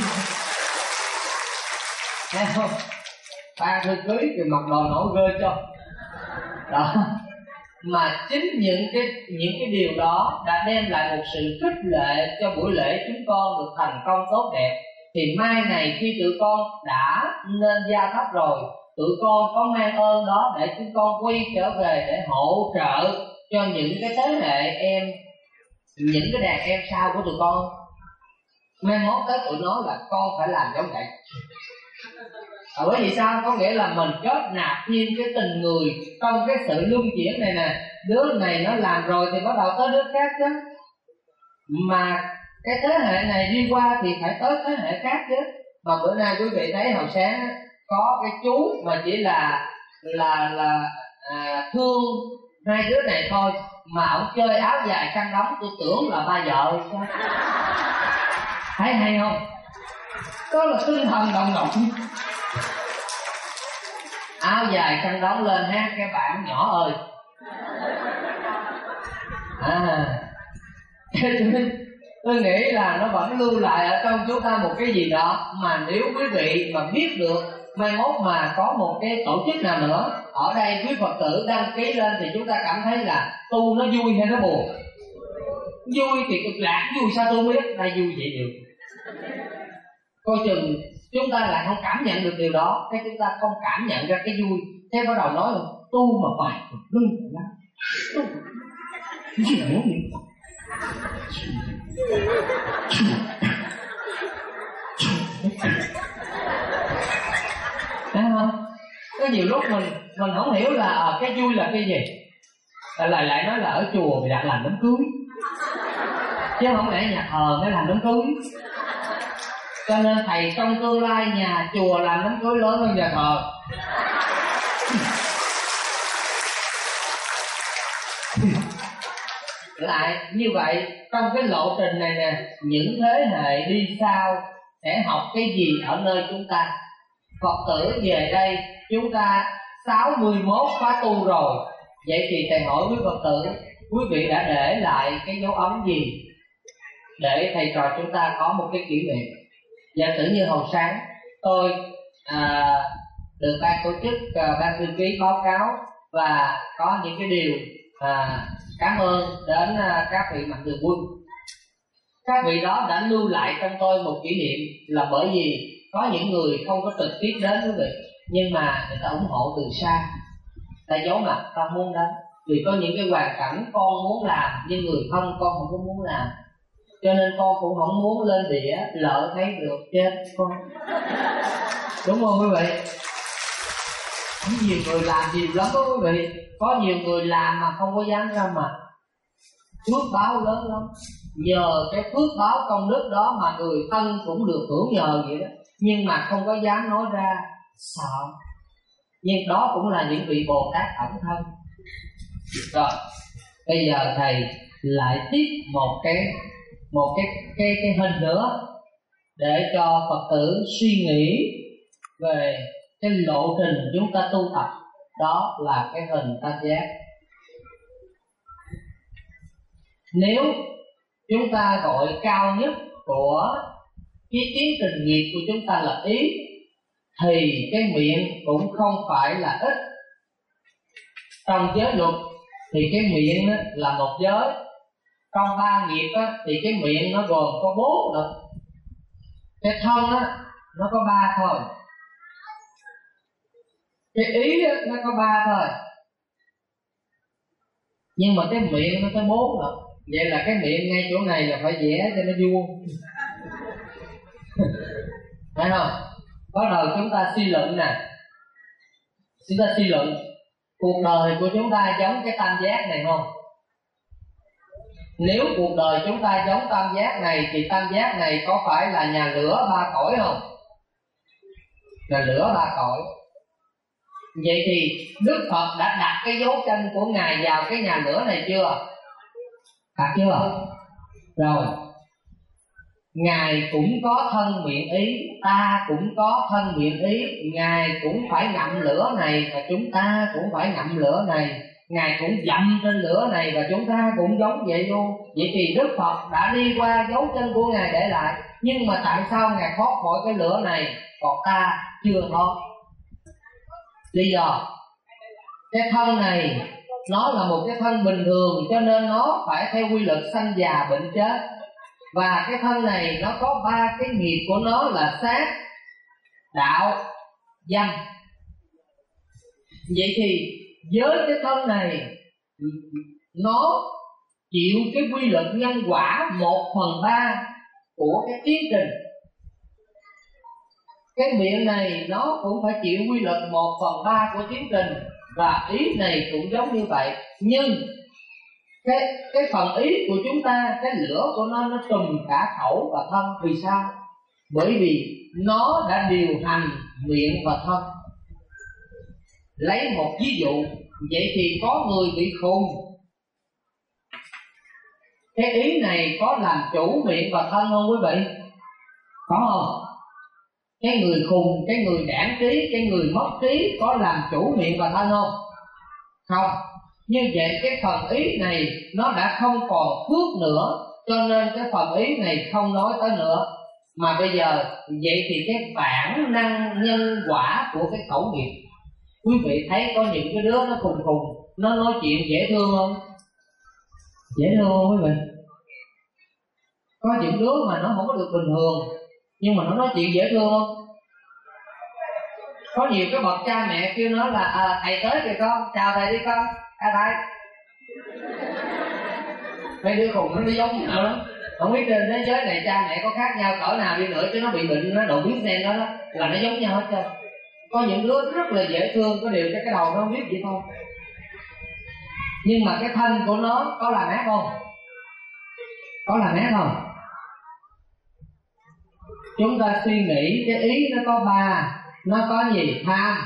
thấy không? Ba thư cưới thì mặc đồ nổi ghê cho đó. Mà chính những cái điều đó đã đem lại một sự khích lệ cho buổi lễ chúng con được thành công tốt đẹp. Thì mai này khi tụi con đã lên gia thấp rồi, tụi con có mang ơn đó để chúng con quay trở về để hỗ trợ cho những cái thế hệ em, những cái đàn em sau của tụi con. Mai mốt tới tụi nó là con phải làm giống vậy. Bởi vì sao? Có nghĩa là mình kết nạp thêm cái tình người trong cái sự luân chuyển này nè. Đứa này nó làm rồi thì bắt đầu tới đứa khác chứ. Mà cái thế hệ này đi qua thì phải tới thế hệ khác chứ. Mà bữa nay quý vị thấy hồi sáng có cái chú mà chỉ là thương hai đứa này thôi, mà ông chơi áo dài khăn đóng, tôi tưởng là ba vợ sao? Thấy hay không? Đó là tinh thần đồng động. Áo dài khăn đóng lên hát cái bản nhỏ ơi. Tôi nghĩ là nó vẫn lưu lại ở trong chúng ta một cái gì đó. Mà nếu quý vị mà biết được, mai mốt mà có một cái tổ chức nào nữa ở đây quý Phật tử đăng ký lên, thì chúng ta cảm thấy là tu nó vui hay nó buồn? Vui thì cực lạc, vui sao tôi biết? Đây vui vậy được. Coi chừng chúng ta lại không cảm nhận được điều đó, cái chúng ta không cảm nhận ra cái vui, thế bắt đầu nói là tu mà phải lưng lắm, gì nữa nhỉ? Thấy không? Có nhiều lúc mình không hiểu là cái vui là cái gì. Lại nói là ở chùa bị đặt làm đám cưới, chứ không lẽ nhà thờ mới làm đám cưới. Cho nên thầy trong tương lai nhà chùa làm đám cưới lớn hơn nhà thờ. Lại như vậy, trong cái lộ trình này nè, những thế hệ đi sau sẽ học cái gì ở nơi chúng ta. Phật tử về đây chúng ta 61 khóa tu rồi. Vậy thì thầy hỏi quý Phật tử, quý vị đã để lại cái dấu ấn gì để thầy trò chúng ta có một cái kỷ niệm? Giả sử như hồi sáng tôi được ban tổ chức, ban thư ký báo cáo và có những cái điều cảm ơn đến các vị mạnh thường quân. Các vị đó đã lưu lại trong tôi một kỷ niệm, là bởi vì có những người không có trực tiếp đến quý vị, nhưng mà người ta ủng hộ từ xa, ta giấu mặt, ta muốn đến. Vì có những cái hoàn cảnh con muốn làm nhưng người thân con không có muốn làm, cho nên con cũng không muốn lên đĩa lỡ thấy được chết con. Đúng không quý vị? Có nhiều người làm nhiều lắm đó quý vị. Có nhiều người làm mà không có dám ra mặt. Phước báo lớn lắm. Nhờ cái phước báo công đức đó mà người thân cũng được hưởng nhờ vậy đó, nhưng mà không có dám nói ra, sợ. Nhưng đó cũng là những vị Bồ Tát ẩn thân. Rồi bây giờ thầy lại tiếp một cái hình nữa để cho Phật tử suy nghĩ về cái lộ trình chúng ta tu tập. Đó là cái hình tam giác. Nếu chúng ta gọi cao nhất của cái tiến trình nghiệp của chúng ta là ý, thì cái miệng cũng không phải là ít. Trong giới luật thì cái miệng là một giới. Trong ba nghiệp thì cái miệng nó gồm có 4 lực. Cái thân nó có 3 thôi. Cái ý nó có 3 thôi. Nhưng mà cái miệng nó tới 4 lực. Vậy là cái miệng ngay chỗ này là phải vẽ cho nó vuông. Phải không? Bắt đầu chúng ta suy luận nè. Chúng ta suy luận cuộc đời của chúng ta giống cái tam giác này không? Nếu cuộc đời chúng ta giống tam giác này thì tam giác này có phải là nhà lửa 3 cõi không? Nhà lửa 3 cõi. Vậy thì Đức Phật đã đặt cái dấu chân của Ngài vào cái nhà lửa này chưa? Đặt chưa? Rồi. Ngài cũng có thân miệng ý, ta cũng có thân miệng ý. Ngài cũng phải ngậm lửa này và chúng ta cũng phải ngậm lửa này. Ngài cũng dậm trên lửa này và chúng ta cũng giống vậy luôn. Vậy thì Đức Phật đã đi qua dấu chân của Ngài để lại. Nhưng mà tại sao Ngài thoát khỏi cái lửa này, còn ta chưa thoát? Lý do cái thân này nó là một cái thân bình thường, cho nên nó phải theo quy luật sanh già bệnh chết. Và cái thân này nó có 3 cái nghiệp của nó là sát, đạo, dâm. Vậy thì với cái thân này nó chịu cái quy luật nhân quả 1/3 của cái tiến trình. Cái miệng này nó cũng phải chịu quy luật 1/3 của tiến trình. Và ý này cũng giống như vậy. Nhưng cái phần ý của chúng ta, cái lửa của nó trùm cả khẩu và thân. Vì sao? Bởi vì nó đã điều hành miệng và thân. Lấy một ví dụ, vậy thì có người bị khùng, cái ý này có làm chủ miệng và thân không quý vị? Có không? Cái người khùng, cái người đãng trí, cái người mất trí có làm chủ miệng và thân không? Không. Như vậy cái phần ý này nó đã không còn phước nữa, cho nên cái phần ý này không nói tới nữa. Mà bây giờ vậy thì cái bản năng nhân quả của cái khẩu nghiệp, quý vị thấy có những cái đứa nó khùng, nó nói chuyện dễ thương không? Dễ thương không quý vị? Có những đứa mà nó không có được bình thường, nhưng mà nó nói chuyện dễ thương không? Có nhiều cái bậc cha mẹ kêu nó là thầy tới kìa con, chào thầy đi con. Thầy mấy đứa khùng nó giống nhau lắm. Không biết trên thế giới này cha mẹ có khác nhau cỡ nào đi nữa, chứ nó bị bệnh, nó đậu biến gen đó là nó giống nhau hết trơn. Có những đứa rất là dễ thương, có điều cái đầu nó không biết vậy thôi. Nhưng mà cái thân của nó có làm ác không? Có làm ác không? Chúng ta suy nghĩ cái ý nó có ba. Nó có gì? Tham,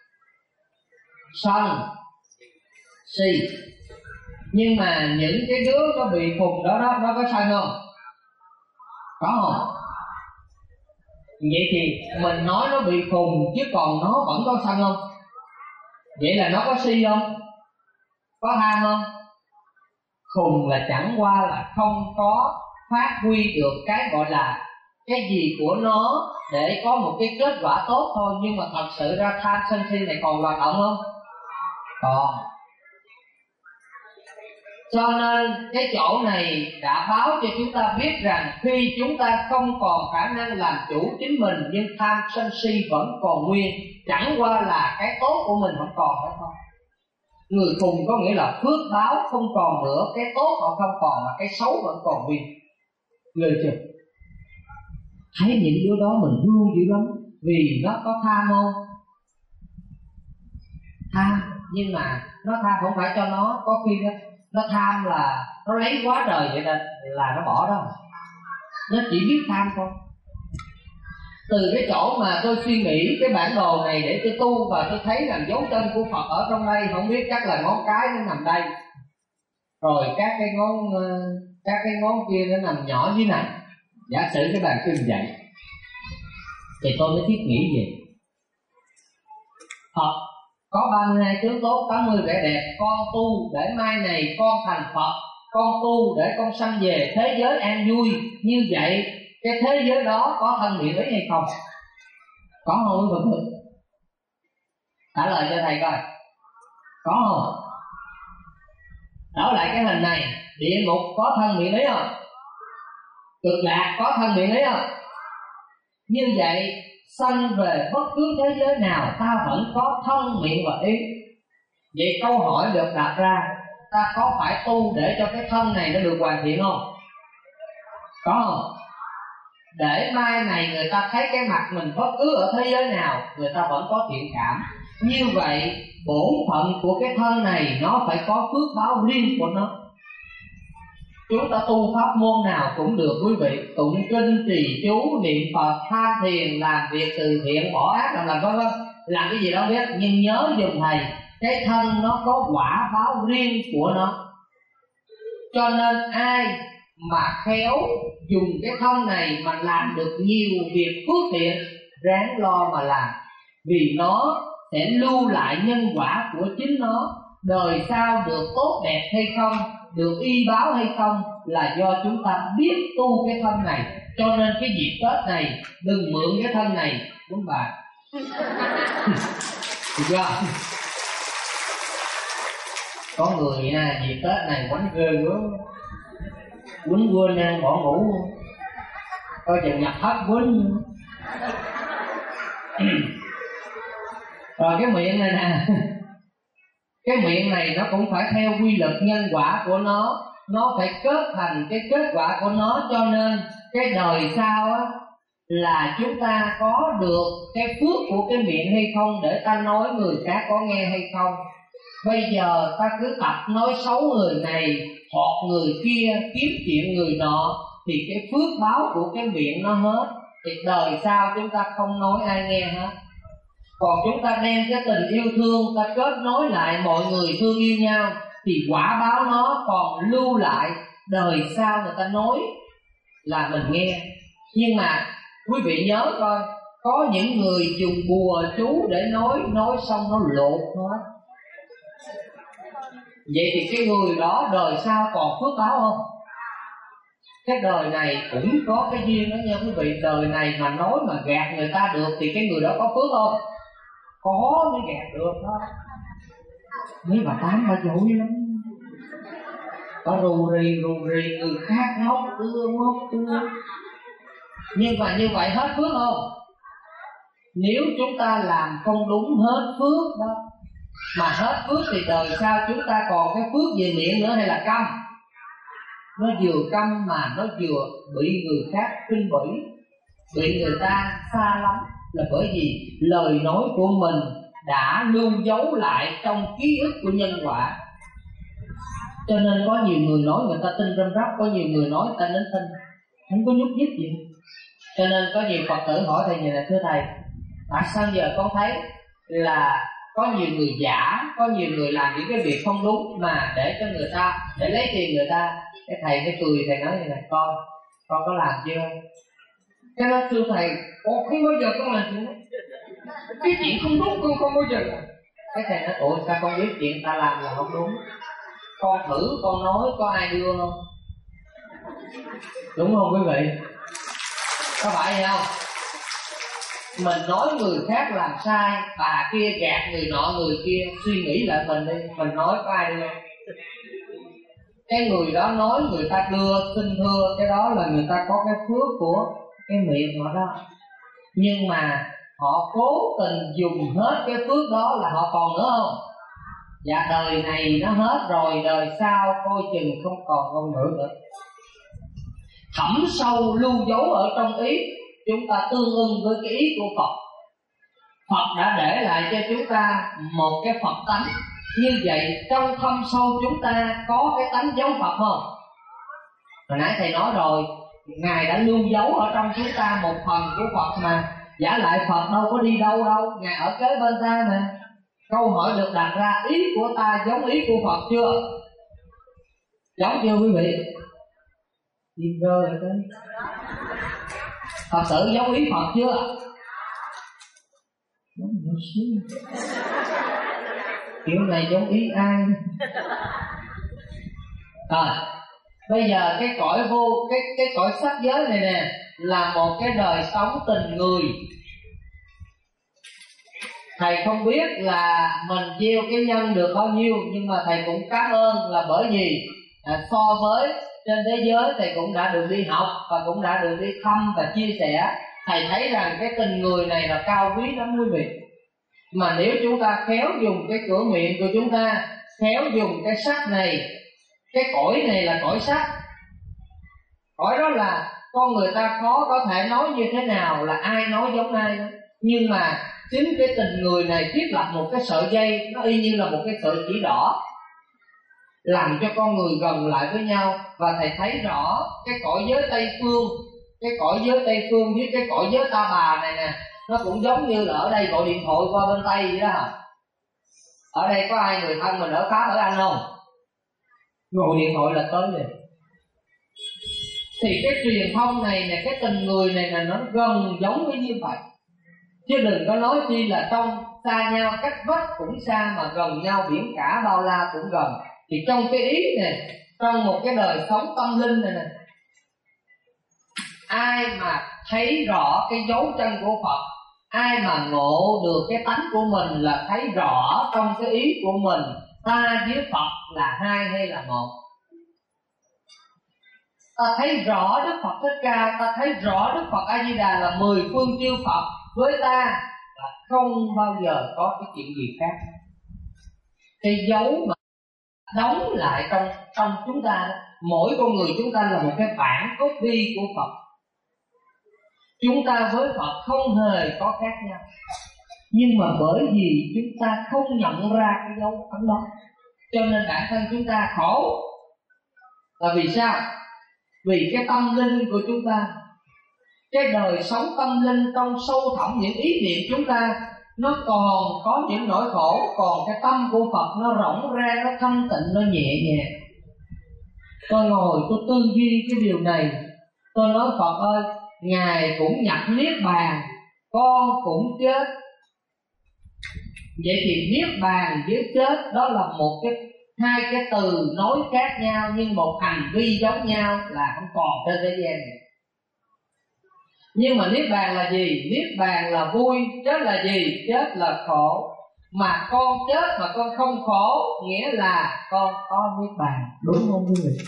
sân, si. Nhưng mà những cái đứa nó bị khùng đó nó có sân không? Có không? Vậy thì mình nói nó bị khùng, chứ còn nó vẫn có sân không? Vậy là nó có si không? Có tham không? Khùng là chẳng qua là không có phát huy được cái gọi là cái gì của nó để có một cái kết quả tốt thôi. Nhưng mà thật sự ra tham sân si này còn hoạt động không? Còn. Cho nên cái chỗ này đã báo cho chúng ta biết rằng khi chúng ta không còn khả năng làm chủ chính mình, nhưng tham sân si vẫn còn nguyên, chẳng qua là cái tốt của mình vẫn còn phải không? Người khùng có nghĩa là phước báo không còn nữa, cái tốt họ không còn mà cái xấu vẫn còn nguyên. Lời chừng thấy những đứa đó mình thương dữ lắm, vì nó có tham không? Tham, nhưng mà nó tham không phải cho nó, có khi nó tham là nó lấy quá trời vậy là nó bỏ đó. Nó chỉ biết tham thôi. Từ cái chỗ mà tôi suy nghĩ cái bản đồ này để tôi tu, và tôi thấy rằng dấu chân của Phật ở trong đây, không biết chắc là ngón cái nó nằm đây, rồi các cái ngón kia nó nằm nhỏ dưới này. Giả sử cái bàn chân vậy thì tôi mới thiết nghĩ về Phật có 32 tướng tốt, 80 vẻ đẹp. Con tu để mai này con thành Phật, con tu để con sanh về thế giới an vui. Như vậy cái thế giới đó có thân miệng ấy hay không? Có không quý Phật? Trả lời cho thầy coi. Có không? Đảo lại cái hình này, địa ngục có thân miệng ấy không? Cực lạc có thân miệng ấy không? Như vậy sanh về bất cứ thế giới nào ta vẫn có thân miệng và ý. Vậy câu hỏi được đặt ra, ta có phải tu để cho cái thân này nó được hoàn thiện không? Có không? Để mai này người ta thấy cái mặt mình bất cứ ở thế giới nào, người ta vẫn có thiện cảm. Như vậy bổn phận của cái thân này nó phải có phước báo riêng của nó. Chúng ta tu pháp môn nào cũng được quý vị, tụng kinh, trì chú, niệm Phật, tham thiền, làm việc từ thiện, bỏ ác, làm vân vân, làm cái gì đó biết, nhưng nhớ dùm thầy, cái thân nó có quả báo riêng của nó. Cho nên ai mà khéo dùng cái thân này mà làm được nhiều việc phước thiện, ráng lo mà làm, vì nó sẽ lưu lại nhân quả của chính nó. Đời sau được tốt đẹp hay không, được y báo hay không là do chúng ta biết tu cái thân này. Cho nên cái dịp Tết này đừng mượn cái thân này đúng bà. Được chưa? Có người nha, dịp Tết này quánh ghê quá, quýnh quên ăn bỏ ngủ, coi chừng nhập thất quýnh. Rồi cái miệng này nè, cái miệng này nó cũng phải theo quy luật nhân quả của nó phải kết thành cái kết quả của nó. Cho nên cái đời sau á là chúng ta có được cái phước của cái miệng hay không, để ta nói người khác có nghe hay không. Bây giờ ta cứ tập nói xấu người này hoặc người kia, kiếm chuyện người nọ, thì cái phước báo của cái miệng nó hết, thì đời sau chúng ta không nói ai nghe hết. Còn chúng ta đem cái tình yêu thương, ta kết nối lại mọi người thương yêu nhau, thì quả báo nó còn lưu lại, đời sau người ta nói là mình nghe. Nhưng mà quý vị nhớ coi, có những người dùng bùa chú để nói xong nó lột hết. Vậy thì cái người đó đời sau còn phước báo không? Cái đời này cũng có cái duyên đó nha quý vị. Đời này mà nói mà gạt người ta được thì cái người đó có phước không? Có mới gạt được đó. Mấy bà tám bà dội lắm, có rù rì người khác ngốc tưa. Nhưng mà như vậy hết phước không? Nếu chúng ta làm không đúng hết phước đó, mà hết phước thì đời sau chúng ta còn cái phước về miệng nữa hay là câm. Nó vừa câm mà nó vừa bị người khác khinh bỉ, bị người ta xa lắm, là bởi vì lời nói của mình đã lưu dấu lại trong ký ức của nhân quả. Cho nên có nhiều người nói người ta tin răm rắp, có nhiều người nói người ta nín tin, không có nhúc nhích gì. Cho nên có nhiều Phật tử hỏi thầy như này: thưa thầy, tại sao giờ con thấy là có nhiều người giả, có nhiều người làm những cái việc không đúng mà để cho người ta, để lấy tiền người ta. Cái thầy mới cười, thầy nói như này: con có làm chưa? Cái đó thưa thầy, con không bao giờ con làm chuyện đó. Cái chuyện không đúng con không bao giờ làm. Cái thầy nói: ủa sao con biết chuyện ta làm là không đúng? Con thử con nói có ai đưa không? Đúng không quý vị? Có phải vậy không? Mình nói người khác làm sai, bà kia gạt người nọ người kia, suy nghĩ lại mình đi, mình nói có ai đưa không? Cái người đó nói người ta đưa, xin thưa, cái đó là người ta có cái phước của cái miệng họ đó. Nhưng mà họ cố tình dùng hết cái phước đó là họ còn nữa không? Dạ đời này nó hết rồi, đời sau coi chừng không còn ngôn ngữ nữa. Thẳm sâu lưu dấu ở trong ý, chúng ta tương ưng với cái ý của Phật. Phật đã để lại cho chúng ta một cái Phật tánh. Như vậy trong thâm sâu chúng ta có cái tánh giống Phật không? Hồi nãy thầy nói rồi, Ngài đã lưu dấu ở trong chúng ta một phần của Phật mà. Giả lại Phật đâu có đi đâu đâu, Ngài ở kế bên ta mà. Câu hỏi được đặt ra, ý của ta giống ý của Phật chưa? Giống chưa quý vị? Điên rơ rồi đấy. Thật sự giống ý Phật chưa? Giống một xíu. Kiểu này giống ý ai? Rồi, bây giờ cái cõi vô, cái cõi sắc giới này nè là một cái đời sống tình người. Thầy không biết là mình gieo cái nhân được bao nhiêu, nhưng mà thầy cũng cảm ơn là bởi vì so với trên thế giới thầy cũng đã được đi học và cũng đã được đi thăm và chia sẻ. Thầy thấy rằng cái tình người này là cao quý lắm quý vị. Mà nếu chúng ta khéo dùng cái cửa miệng của chúng ta, khéo dùng cái sắc này, cái cõi này là cõi sắc. Cõi đó là con người ta khó có thể nói như thế nào, là ai nói giống ai đó. Nhưng mà chính cái tình người này thiết lập một cái sợi dây, nó y như là một cái sợi chỉ đỏ, làm cho con người gần lại với nhau. Và thầy thấy rõ cái cõi giới Tây Phương, cái cõi giới Tây Phương với cái cõi giới Ta Bà này nè, nó cũng giống như là ở đây gọi điện thoại qua bên Tây vậy đó. Ở đây có ai người thân mình ở Pháp ở Anh không? Gọi điện thoại là tới liền. Thì cái truyền thông này nè, cái tình người này là nó gần giống với như vậy. Chứ đừng có nói chi là trong xa nhau, cách vách cũng xa mà gần nhau biển cả bao la cũng gần. Thì trong cái ý này, trong một cái đời sống tâm linh này nè, ai mà thấy rõ cái dấu chân của Phật, ai mà ngộ được cái tánh của mình là thấy rõ trong cái ý của mình ta với Phật là hai hay là một. Ta thấy rõ Đức Phật Thích Ca, ta thấy rõ Đức Phật A Di Đà là 10 phương chư Phật với ta, là không bao giờ có cái chuyện gì khác. Cái dấu mà đóng lại trong chúng ta, mỗi con người chúng ta là một cái bản copy của Phật. Chúng ta với Phật không hề có khác nhau. Nhưng mà bởi vì chúng ta không nhận ra cái dấu ấn đó, cho nên bản thân chúng ta khổ. Là vì sao? Vì cái tâm linh của chúng ta, cái đời sống tâm linh trong sâu thẳm những ý niệm chúng ta, nó còn có những nỗi khổ. Còn cái tâm của Phật nó rộng ra, nó thanh tịnh, nó nhẹ nhàng. Tôi ngồi tôi tư duy cái điều này, tôi nói Phật ơi, Ngài cũng nhập niết bàn, con cũng chết. Vậy thì niết bàn với chết đó là một cái, hai cái từ nói khác nhau nhưng một hành vi giống nhau là không còn trên thế gian này. Nhưng mà niết bàn là gì? Niết bàn là vui. Chết là gì? Chết là khổ. Mà con chết mà con không khổ, nghĩa là con có niết bàn. Đúng không quý vị?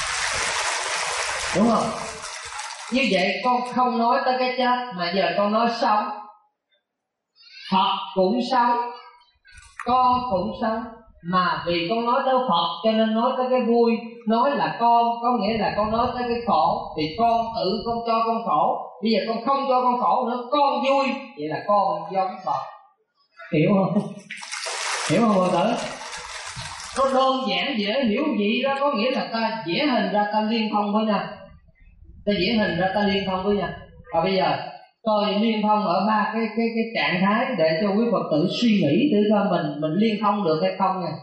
Đúng không? Như vậy con không nói tới cái chết, mà giờ con nói sống. Phật cũng sống, con cũng sống. mà vì con nói tới Phật cho nên nói tới cái vui. Nói là con có nghĩa là con nói tới cái khổ, thì con tự con cho con khổ, bây giờ con không cho con khổ nữa, con vui, vậy là con giống Phật. Hiểu không? Hiểu không Phật tử? Nó đơn giản dễ hiểu gì đó, có nghĩa là ta vẽ hình ra ta liên thông với nhau. Ta vẽ hình ra ta liên thông với nhau. Và bây giờ tôi liên thông ở ba cái trạng thái để cho quý Phật tử suy nghĩ thử coi mình liên thông được hay không nha.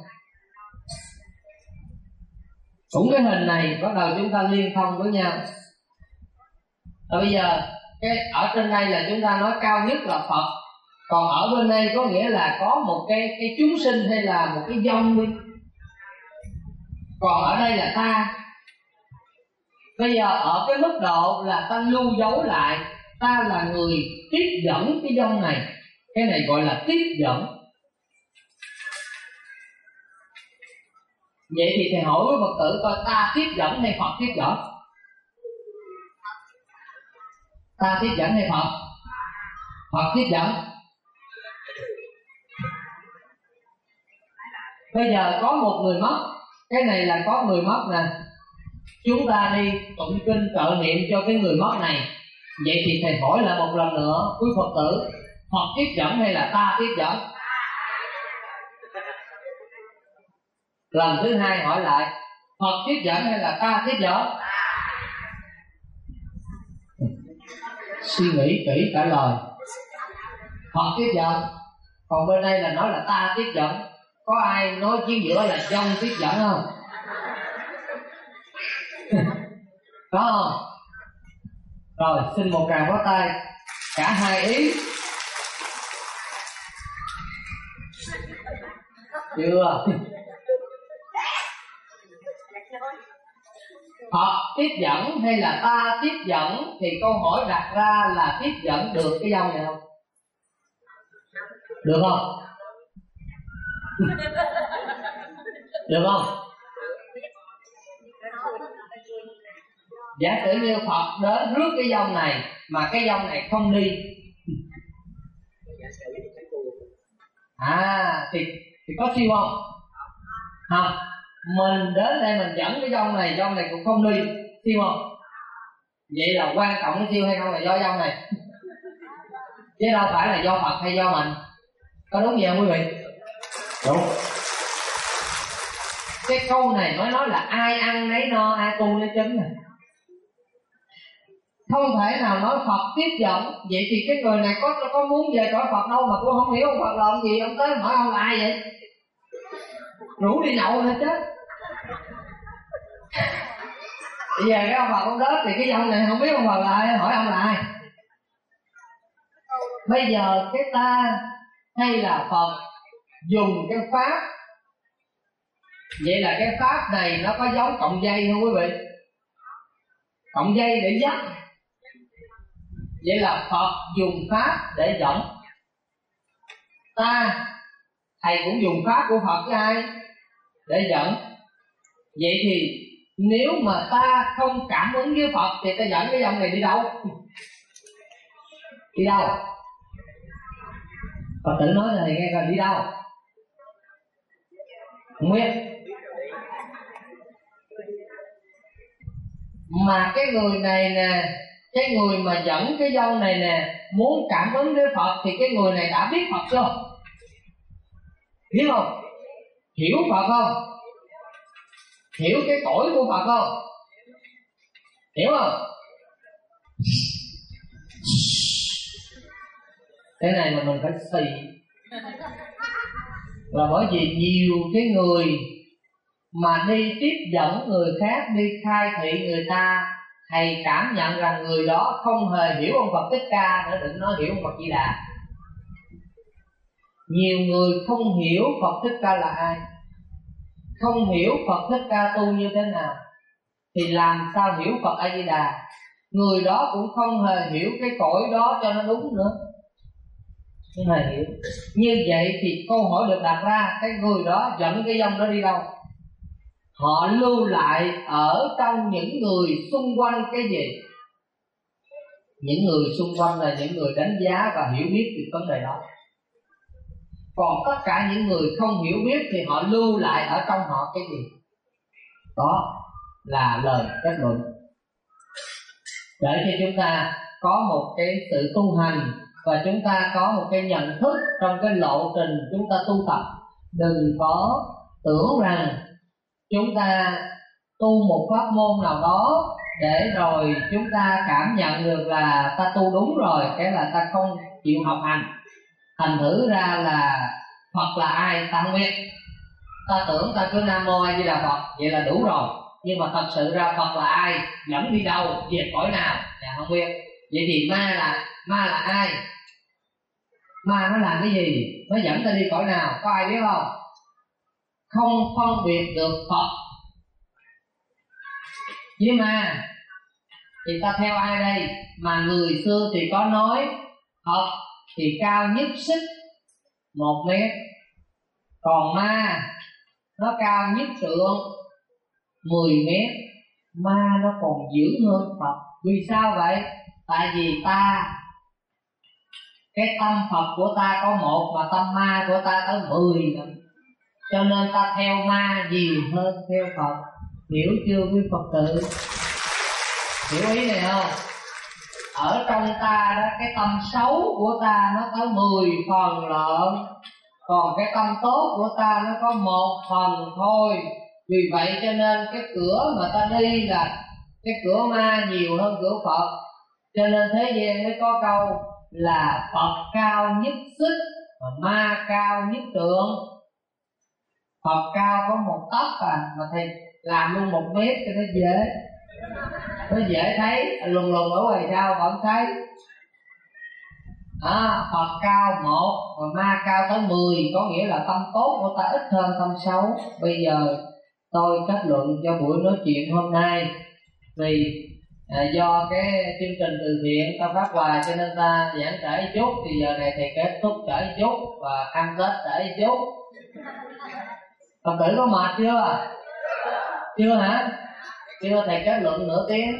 Cũng cái hình này bắt đầu chúng ta liên thông với nhau. Và bây giờ cái ở trên đây là chúng ta nói cao nhất là Phật, còn ở bên đây có nghĩa là có một cái chúng sinh hay là một cái vong đi, còn ở đây là ta. Bây giờ ở cái mức độ là ta lưu dấu lại, ta là người tiếp dẫn cái vong này, cái này gọi là tiếp dẫn. Vậy thì thầy hỏi với Phật tử coi, ta tiếp dẫn hay Phật tiếp dẫn? Ta tiếp dẫn hay Phật? Phật tiếp dẫn. Bây giờ có một người mất, cái này là có người mất nè, chúng ta đi tụng kinh trợ niệm cho cái người mất này. Vậy thì thầy hỏi lại một lần nữa quý Phật tử, Phật tiếp dẫn hay là ta tiếp dẫn? Lần thứ hai hỏi lại, Phật tiếp dẫn hay là ta tiếp dẫn? Suy nghĩ kỹ trả lời, Phật tiếp dẫn. Còn bên đây là nói là ta tiếp dẫn. Có ai nói chính giữa là vong tiếp dẫn không? Có không? Rồi xin một tràng pháo tay cả hai ý. Chưa? Phật tiếp dẫn hay là ta tiếp dẫn, thì câu hỏi đặt ra là tiếp dẫn được cái vong này không? Được không? Được không? Giả sử như Phật đến rước cái vong này mà cái vong này không đi, thì có siêu không? Không. Mình đến đây mình dẫn cái vong này cũng không đi, siêu không? Vậy là quan trọng cái siêu hay không là do vong này, chứ đâu phải là do Phật hay do mình. Có đúng gì không quý vị? Đúng. Cái câu này nói là ai ăn nấy no, ai tu nấy chứng này. Không thể nào nói Phật tiếp dẫn. Vậy thì cái người này có muốn về cõi Phật đâu mà cũng không hiểu ông Phật là ông gì. Ông tới hỏi ông là ai vậy? Rủ đi nhậu nữa chết. Bây giờ cái ông Phật ông đến thì cái ông này không biết ông Phật là ai, hỏi ông là ai. Bây giờ cái ta hay là Phật dùng cái pháp, vậy là cái pháp này nó có giống cộng dây không quý vị? Cộng dây để dắt. Vậy là Phật dùng pháp để dẫn. Ta, thầy cũng dùng pháp của Phật với ai? Để dẫn. Vậy thì nếu mà ta không cảm ứng với Phật thì ta dẫn cái vong này đi đâu? Đi đâu? Phật tử nói là thầy nghe coi đi đâu? Không biết. Mà cái người này nè, cái người mà dẫn cái vong này nè, muốn cảm ứng với Phật thì cái người này đã biết Phật chưa? Biết không? Hiểu Phật không? Hiểu cái cõi của Phật không? Hiểu không? Cái này mà mình phải xì. Là bởi vì nhiều cái người mà đi tiếp dẫn người khác, đi khai thị người ta, thầy cảm nhận rằng người đó không hề hiểu ông Phật Thích Ca nữa, đừng nói hiểu ông Phật Di Đà. Nhiều người không hiểu Phật Thích Ca là ai, không hiểu Phật Thích Ca tu như thế nào, thì làm sao hiểu Phật A Di Đà. Người đó cũng không hề hiểu cái cõi đó cho nó đúng nữa, không hề hiểu. Như vậy thì câu hỏi được đặt ra, cái người đó dẫn cái vong đó đi đâu? Họ lưu lại ở trong những người xung quanh cái gì? Những người xung quanh là những người đánh giá và hiểu biết về vấn đề đó. Còn tất cả những người không hiểu biết thì họ lưu lại ở trong họ cái gì? Đó là lời kết luận, để cho chúng ta có một cái sự tu hành và chúng ta có một cái nhận thức trong cái lộ trình chúng ta tu tập. Đừng có tưởng rằng chúng ta tu một pháp môn nào đó để rồi chúng ta cảm nhận được là ta tu đúng rồi, cái là ta không chịu học hành. Thành thử ra là Phật là ai ta không biết. Ta tưởng ta cứ Nam Mô A Di Đà Phật vậy là đủ rồi, nhưng mà thật sự ra Phật là ai, dẫn đi đâu, về cõi nào là không biết. Vậy thì ma là ai? Ma nó làm cái gì? Nó dẫn ta đi cõi nào? Có ai biết không? Không phân biệt được Phật với ma thì ta theo ai đây? Mà người xưa thì có nói Phật thì cao nhất xích 1 mét, còn ma nó cao nhất trượng 10 mét. Ma nó còn dữ hơn Phật. Vì sao vậy? Tại vì cái tâm Phật của ta có 1 mà tâm ma của ta tới 10 lần. Cho nên ta theo ma nhiều hơn theo Phật. Hiểu chưa quý Phật tử? Hiểu ý này không? Ở trong ta đó, cái tâm xấu của ta nó tới 10 phần lận, còn cái tâm tốt của ta nó có 1 phần thôi. Vì vậy cho nên cái cửa mà ta đi là cái cửa ma nhiều hơn cửa Phật. Cho nên thế gian mới có câu là Phật cao nhất xích mà ma cao nhất trượng. Phật cao có 1 tấc mà thầy làm luôn 1 mét cho nó dễ. Nó dễ thấy, lùng lùng ở ngoài sau vẫn thấy. Phật cao 1 mà ma cao tới 10, có nghĩa là tâm tốt của ta ít hơn tâm xấu. Bây giờ tôi kết luận cho buổi nói chuyện hôm nay, vì do cái chương trình từ thiện ta phát quà cho nên ta giảng trễ chút, thì giờ này thầy kết thúc trễ chút và ăn Tết trễ chút. Phật tử có mệt chưa? Chưa hả? Chưa, thầy kết luận nửa tiếng.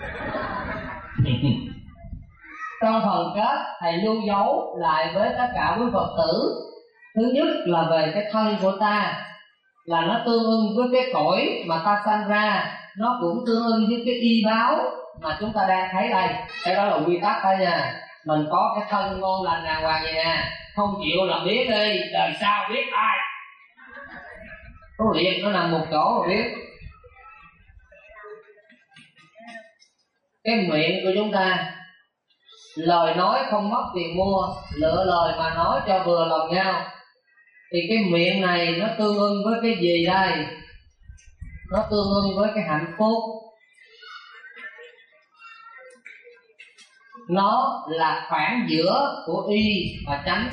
Trong phần kết thầy lưu dấu lại với tất cả quý Phật tử. Thứ nhất là về cái thân của ta, là nó tương ưng với cái cõi mà ta sanh ra, nó cũng tương ưng với cái y báo mà chúng ta đang thấy đây. Cái đó là quy tắc đó nha. Mình có cái thân ngon lành đàng hoàng vậy nè, không chịu là biết đi, đời sau biết ai. Có liệt nó nằm một chỗ mà biết. Cái miệng của chúng ta, lời nói không mất tiền mua, lựa lời mà nói cho vừa lòng nhau. Thì cái miệng này nó tương ưng với cái gì đây? Nó tương ưng với cái hạnh phúc. Nó là khoảng giữa của y và chánh.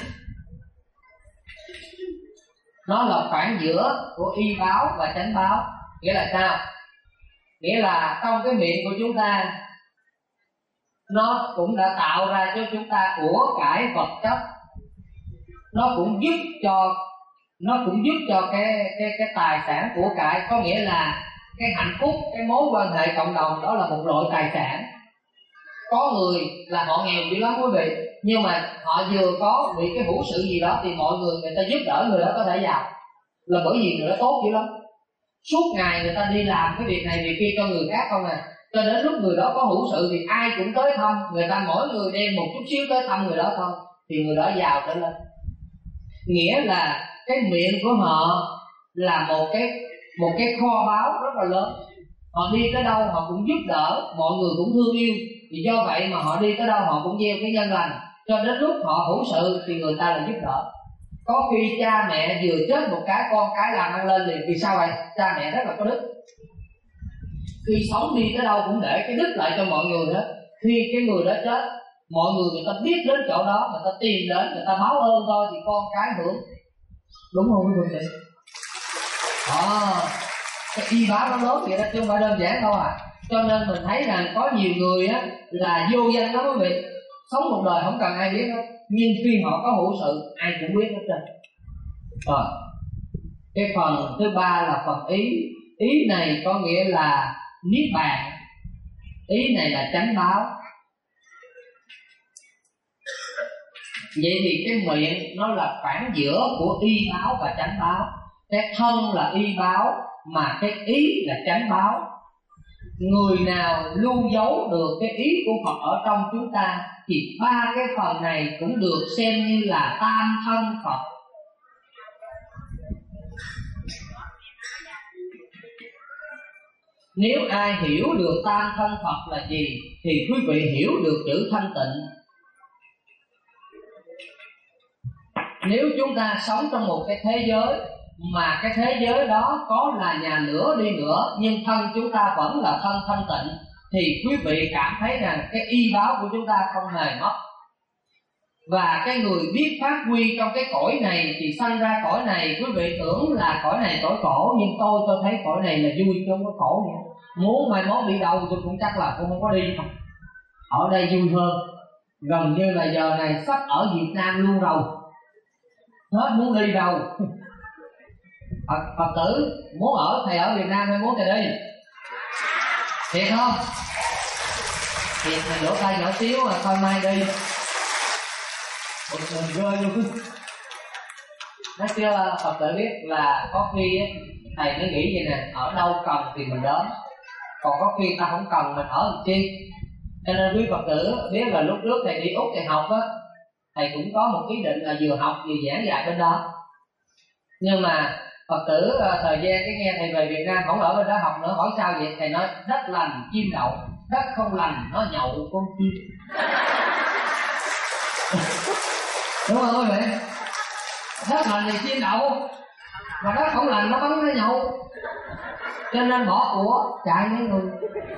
Nó là khoảng giữa của y báo và chánh báo. Nghĩa là sao? Nghĩa là trong cái miệng của chúng ta, nó cũng đã tạo ra cho chúng ta của cải vật chất. Nó cũng giúp cho cái tài sản của cải, có nghĩa là cái hạnh phúc, cái mối quan hệ cộng đồng đó là một loại tài sản. Có người là họ nghèo dữ lắm quý vị, nhưng mà họ vừa có bị cái hữu sự gì đó thì mọi người ta giúp đỡ người đó có thể giàu, là bởi vì người đó tốt dữ lắm. Suốt ngày người ta đi làm cái việc này việc kia cho người khác không à, cho đến lúc người đó có hữu sự thì ai cũng tới thăm người ta, mỗi người đem một chút xíu tới thăm người đó thôi, thì người đó giàu trở lên. Nghĩa là cái miệng của họ là một cái kho báu rất là lớn. Họ đi tới đâu họ cũng giúp đỡ, mọi người cũng thương yêu. Thì do vậy mà họ đi tới đâu họ cũng gieo cái nhân lành, cho đến lúc họ hữu sự thì người ta là giúp đỡ. Có khi cha mẹ vừa chết một cái, con cái làm ăn lên liền. Vì sao vậy? Cha mẹ rất là có đức. Khi sống đi tới đâu cũng để cái đức lại cho mọi người đó. Khi cái người đó chết, mọi người ta biết đến chỗ đó, người ta tìm đến, người ta báo ơn thôi thì con cái hưởng. Đúng không quý vị? Cái y báo nó lớn vậy đó chứ không phải đơn giản đâu à. Cho nên mình thấy rằng có nhiều người á là vô danh lắm quý vị, sống một đời không cần ai biết hết, nhưng khi họ có hữu sự ai cũng biết hết trơn. Rồi cái phần thứ ba là phần ý. Ý này có nghĩa là niết bàn. Ý này là chánh báo. Vậy thì cái miệng nó là khoảng giữa của y báo và chánh báo. Cái thân là y báo mà cái ý là chánh báo. Người nào lưu giấu được cái ý của Phật ở trong chúng ta thì ba cái phần này cũng được xem như là tam thân Phật. Nếu ai hiểu được tam thân Phật là gì thì quý vị hiểu được chữ thanh tịnh. Nếu chúng ta sống trong một cái thế giới mà cái thế giới đó có là nhà lửa đi nữa nhưng thân chúng ta vẫn là thân thanh tịnh thì quý vị cảm thấy rằng cái y báo của chúng ta không hề mất. Và cái người biết phát huy trong cái cõi này thì sanh ra cõi này, quý vị tưởng là cõi này cõi khổ, nhưng tôi thấy cõi này là vui chứ không có khổ nữa. Muốn mai mốt đi đâu tôi cũng chắc là tôi không có đi. Ở đây vui hơn. Gần như là giờ này sắp ở Việt Nam luôn rồi, hết muốn đi đâu. Phật tử muốn ở, thầy ở Việt Nam hay muốn thầy đi? Thiệt không? Thiệt thì vỗ tay nhỏ xíu mà coi mai đi. Mình rơi luôn. Nói chưa Phật tử biết là có khi thầy mới nghĩ vậy nè, ở đâu cần thì mình đến, còn có khi ta không cần mình ở làm chi. Cho nên quý Phật tử biết là lúc trước thầy đi Úc thầy học á, thầy cũng có một ý định là vừa học vừa giảng dạy bên đó. Nhưng mà Phật tử thời gian cái nghe thầy về Việt Nam không ở bên đó học nữa, hỏi sao vậy? Thầy nói đất lành chim đậu, đất không lành nó nhậu con chim. Đúng không quý vị? Đất lành thì chim đậu, mà đất không lành nó bắn nó nhậu. Cho nên bỏ của chạy mấy người.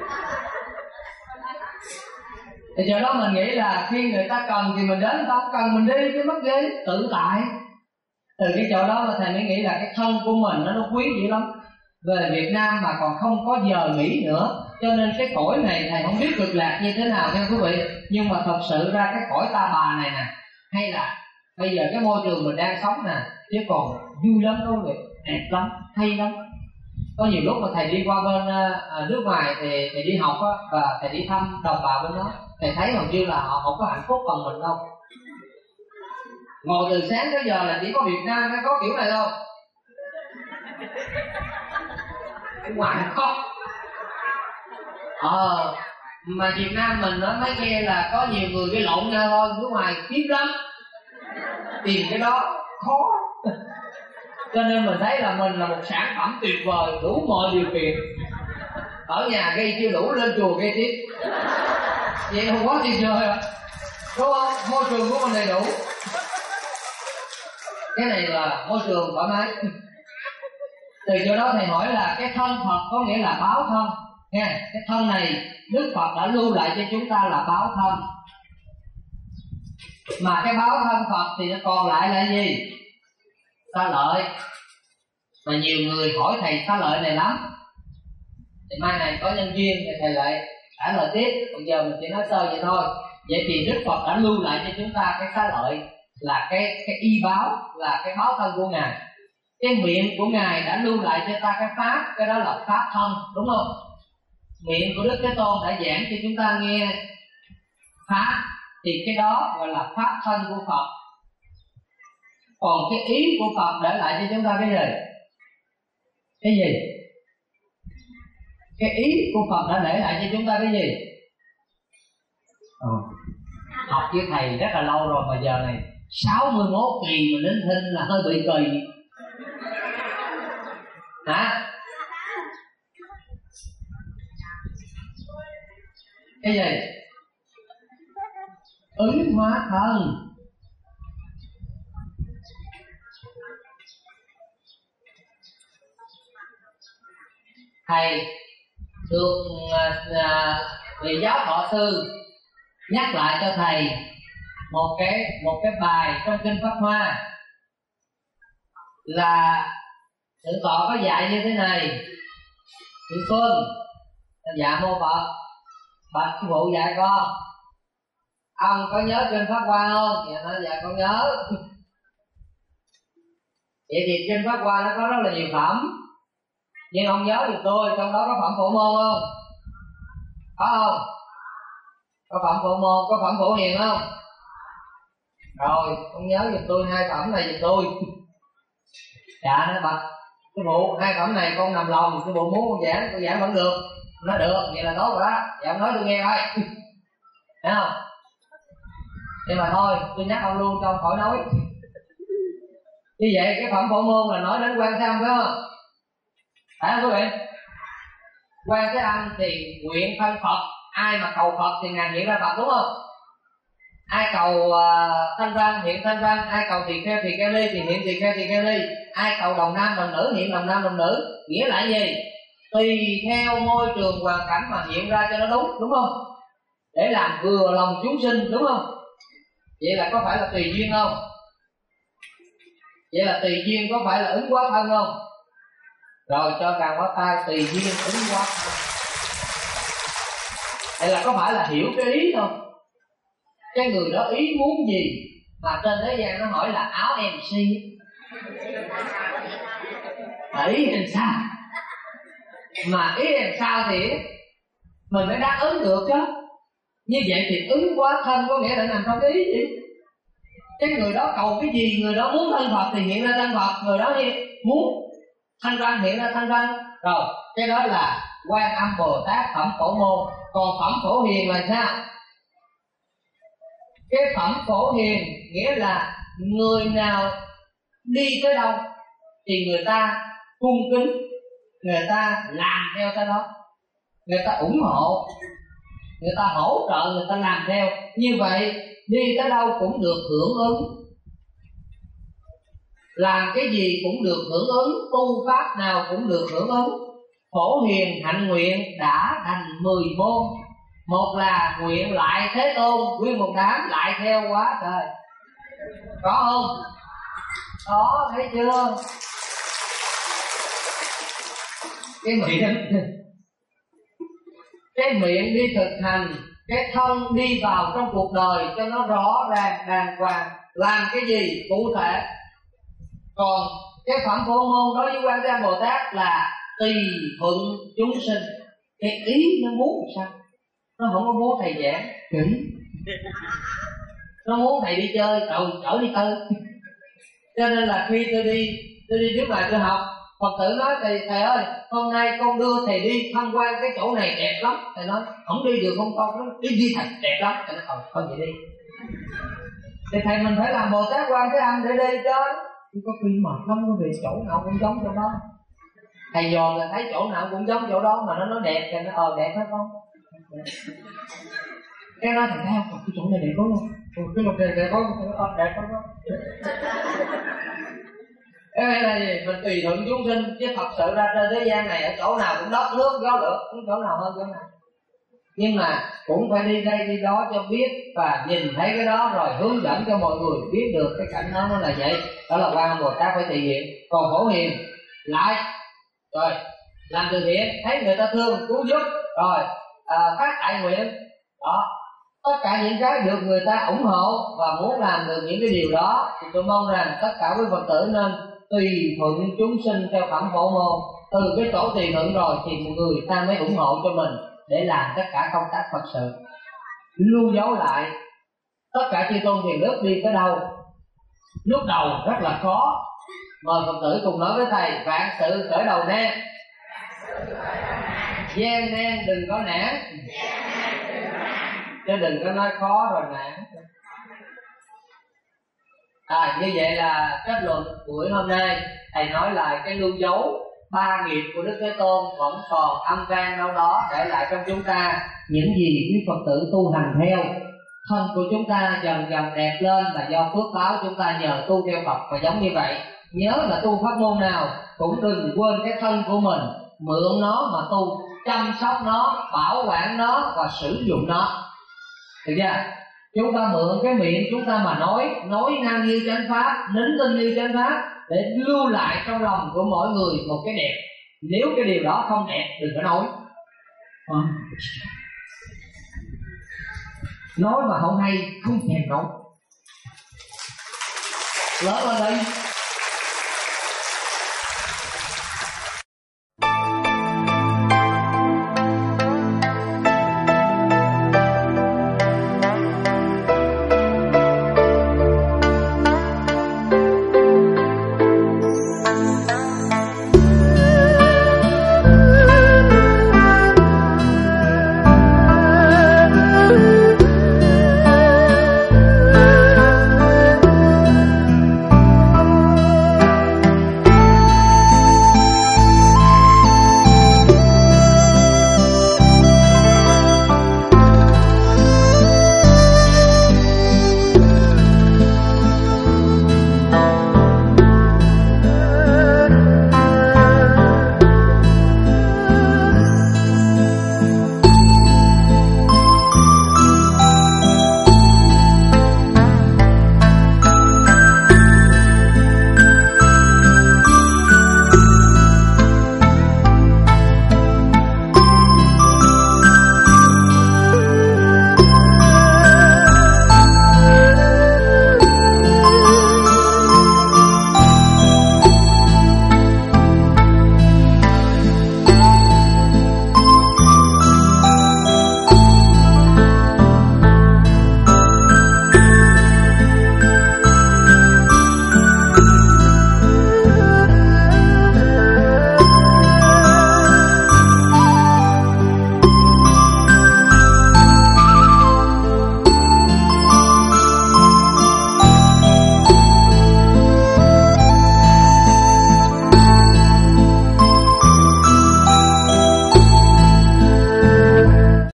Thì giờ đó mình nghĩ là khi người ta cần thì mình đến, người ta không cần mình đi chứ mất ghế, tự tại. Từ cái chỗ đó mà thầy mới nghĩ là cái thân của mình nó quý dữ lắm. Về Việt Nam mà còn không có giờ nghỉ nữa, cho nên cái cõi này thầy không biết cực lạc như thế nào nha quý vị. Nhưng mà thật sự ra cái cõi ta bà này nè, hay là bây giờ cái môi trường mình đang sống nè, chứ còn vui lắm đó quý vị, đẹp lắm, hay lắm. Có nhiều lúc mà thầy đi qua bên nước ngoài thì thầy đi học á, và thầy đi thăm đồng bào bên đó, thầy thấy hầu như là họ không có hạnh phúc bằng mình đâu. Ngồi từ sáng tới giờ là chỉ có Việt Nam mới có kiểu này đâu. Ngoài khóc. Mà Việt Nam mình nó mới nghe là có nhiều người cái lộn nhau thôi, nước ngoài khiếp lắm, tìm cái đó khó. Cho nên mình thấy là mình là một sản phẩm tuyệt vời, đủ mọi điều kiện. Ở nhà gây chưa đủ, lên chùa gây tiếp. Vậy không quá tuyệt vời à? Đúng không? Môi trường của mình đầy đủ. Cái này là môi trường thoải mái. Từ chỗ đó thầy hỏi là cái thân Phật có nghĩa là báo thân nha. Cái thân này Đức Phật đã lưu lại cho chúng ta là báo thân. Mà cái báo thân Phật thì nó còn lại là gì? Xá lợi. Mà nhiều người hỏi thầy xá lợi này lắm. Thì mai này có nhân duyên thì thầy lại trả lời tiếp. Bây giờ mình chỉ nói sơ vậy thôi. Vậy thì Đức Phật đã lưu lại cho chúng ta cái xá lợi, là cái y báo, là cái báo thân của Ngài. Cái miệng của Ngài đã lưu lại cho ta cái pháp, cái đó là pháp thân, đúng không? Miệng của Đức Thế Tôn đã giảng cho chúng ta nghe pháp, thì cái đó gọi là pháp thân của Phật. Còn cái ý của Phật để lại cho chúng ta cái gì? Cái gì? Cái ý của Phật đã để lại cho chúng ta cái gì? Học với thầy rất là lâu rồi mà giờ này 61 kỳ mà đến thinh là hơi bị kỳ. Hả? Cái gì? Ứng hóa thân. Thầy được vị giáo thọ sư nhắc lại cho thầy một cái bài trong kinh Pháp Hoa, là Thượng tọa có dạy như thế này: Thượng Phương, dạ mô Phật, bạch sư phụ dạy con, ông có nhớ kinh Pháp Hoa không? Dạ nói dạ con nhớ. Vậy thì kinh Pháp Hoa nó có rất là nhiều phẩm, nhưng ông nhớ được tôi, trong đó có phẩm Phổ Môn không? Có không? Có phẩm Phổ Môn, có phẩm Phổ Hiền không? Rồi con nhớ giùm tôi 2 phẩm này giùm tôi. Dạ nó bạch cái bộ 2 phẩm này con nằm lòng, cái bộ muốn con giảng vẫn được. Nó được, vậy là tốt rồi đó. Dạ ông nói tôi nghe thôi. Thấy không? Nhưng mà thôi, tôi nhắc ông luôn cho ông khỏi nói. Như vậy cái phẩm phổ môn là nói đến Quan Thế Âm phải không? Phải không quý vị? Quan Thế Âm thì nguyện thân Phật. Ai mà cầu Phật thì Ngài hiện ra Phật đúng không? Ai cầu thanh văn hiện thanh văn, ai cầu tỳ kheo tỳ kheo ly thì hiện tỳ kheo tỳ kheo ly, ai cầu đồng nam đồng nữ hiện đồng nam đồng nữ. Nghĩa là gì? Tùy theo môi trường hoàn cảnh mà hiện ra cho nó đúng không? Để làm vừa lòng chúng sinh đúng không? Vậy là có phải là tùy duyên không? Vậy là tùy duyên có phải là ứng hóa thân không? Rồi cho càng hóa tay tùy duyên ứng hóa thân. Vậy là có phải là hiểu cái ý không? Cái người đó ý muốn gì mà trên thế gian nó hỏi là áo MC, ý làm sao? Mà ý làm sao thì mình phải đáp ứng được chứ. Như vậy thì ứng hóa thân có nghĩa là nằm trong cái ý gì? Cái người đó cầu cái gì, người đó muốn thân Phật thì hiện ra thân Phật, người đó muốn thanh văn hiện ra thanh văn. Rồi cái đó là Quan Âm Bồ Tát phẩm Phổ Môn. Còn phẩm Phổ Hiền là sao? Cái phẩm Phổ Hiền nghĩa là người nào đi tới đâu thì người ta cung kính, người ta làm theo cái đó, người ta ủng hộ, người ta hỗ trợ, người ta làm theo. Như vậy đi tới đâu cũng được hưởng ứng, làm cái gì cũng được hưởng ứng, tu pháp nào cũng được hưởng ứng. Phổ Hiền hạnh nguyện đã thành 10 môn. Một là nguyện lại Thế Tôn, nguyên một đám lại theo quá trời. Có không? Có, thấy chưa? Cái miệng đi thực hành, cái thân đi vào trong cuộc đời cho nó rõ ràng đàng hoàng, làm cái gì cụ thể. Còn cái phẩm Phổ Môn đối với Quan Thế Âm Bồ Tát là tùy thuận chúng sinh. Cái ý nó muốn sao? Nó không có muốn thầy giảng kỹ, nó muốn thầy đi chơi, chở đi tư. Cho nên là khi tôi đi trước bài tôi học, Phật tử nói thầy ơi, hôm nay con đưa thầy đi tham quan cái chỗ này đẹp lắm. Thầy nói không đi được không con? Nói đi thầy, đẹp lắm. Thầy nói thôi vậy đi. Thì thầy mình phải làm Bồ Tát Quan Thế Âm để đi chứ. Có khi mệt lắm, có vì chỗ nào cũng giống chỗ đó. Thầy dòm là thấy chỗ nào cũng giống chỗ đó, mà nó nói đẹp thì nó đẹp hết con. Cái nói thằng thấy không, cái chỗ này đẹp quá không? Cái lục này đẹp quá không? Đẹp quá không? Cái này là gì? Mình tùy thuận chúng sinh, chứ thật sự ra trên thế gian này ở chỗ nào cũng đất nước gió lửa, không chỗ nào hơn chỗ nào. Nhưng mà cũng phải đi đây đi đó cho biết và nhìn thấy cái đó rồi hướng dẫn cho mọi người biết được cái cảnh đó nó là vậy. Đó là Quan Âm Bồ Tát phải thể hiện. Còn Phổ Hiền lại rồi làm từ thiện, thấy người ta thương cứu giúp, rồi phát đại nguyện đó, tất cả những cái được người ta ủng hộ và muốn làm được những cái điều đó thì tôi mong rằng tất cả quý Phật tử nên tùy thuận chúng sinh theo phẩm Phổ Môn. Từ cái chỗ tùy thuận rồi thì người ta mới ủng hộ cho mình để làm tất cả công tác Phật sự. Lưu dấu lại tất cả chư tôn thiền đức đi tới đâu. Lúc đầu rất là khó. Mời Phật tử cùng nói với thầy: vạn sự khởi đầu nan, gian nan đừng có nản. Chứ đừng có nói khó rồi nản. Như vậy là kết luận buổi hôm nay. Thầy nói lại cái lưu dấu 3 nghiệp của Đức Thế Tôn vẫn còn âm vang đâu đó để lại trong chúng ta. Những gì quý Phật tử tu hành theo, thân của chúng ta dần dần đẹp lên là do phước báo chúng ta nhờ tu theo Phật. Và giống như vậy, nhớ là tu pháp môn nào cũng đừng quên cái thân của mình, mượn nó mà tu, chăm sóc nó, bảo quản nó và sử dụng nó. Được chưa? Chúng ta mượn cái miệng chúng ta mà nói năng như chánh pháp, nín tinh như chánh pháp, để lưu lại trong lòng của mỗi người một cái đẹp. Nếu cái điều đó không đẹp đừng có nói. Nói mà không hay không thèm nói. Lớn lên đi.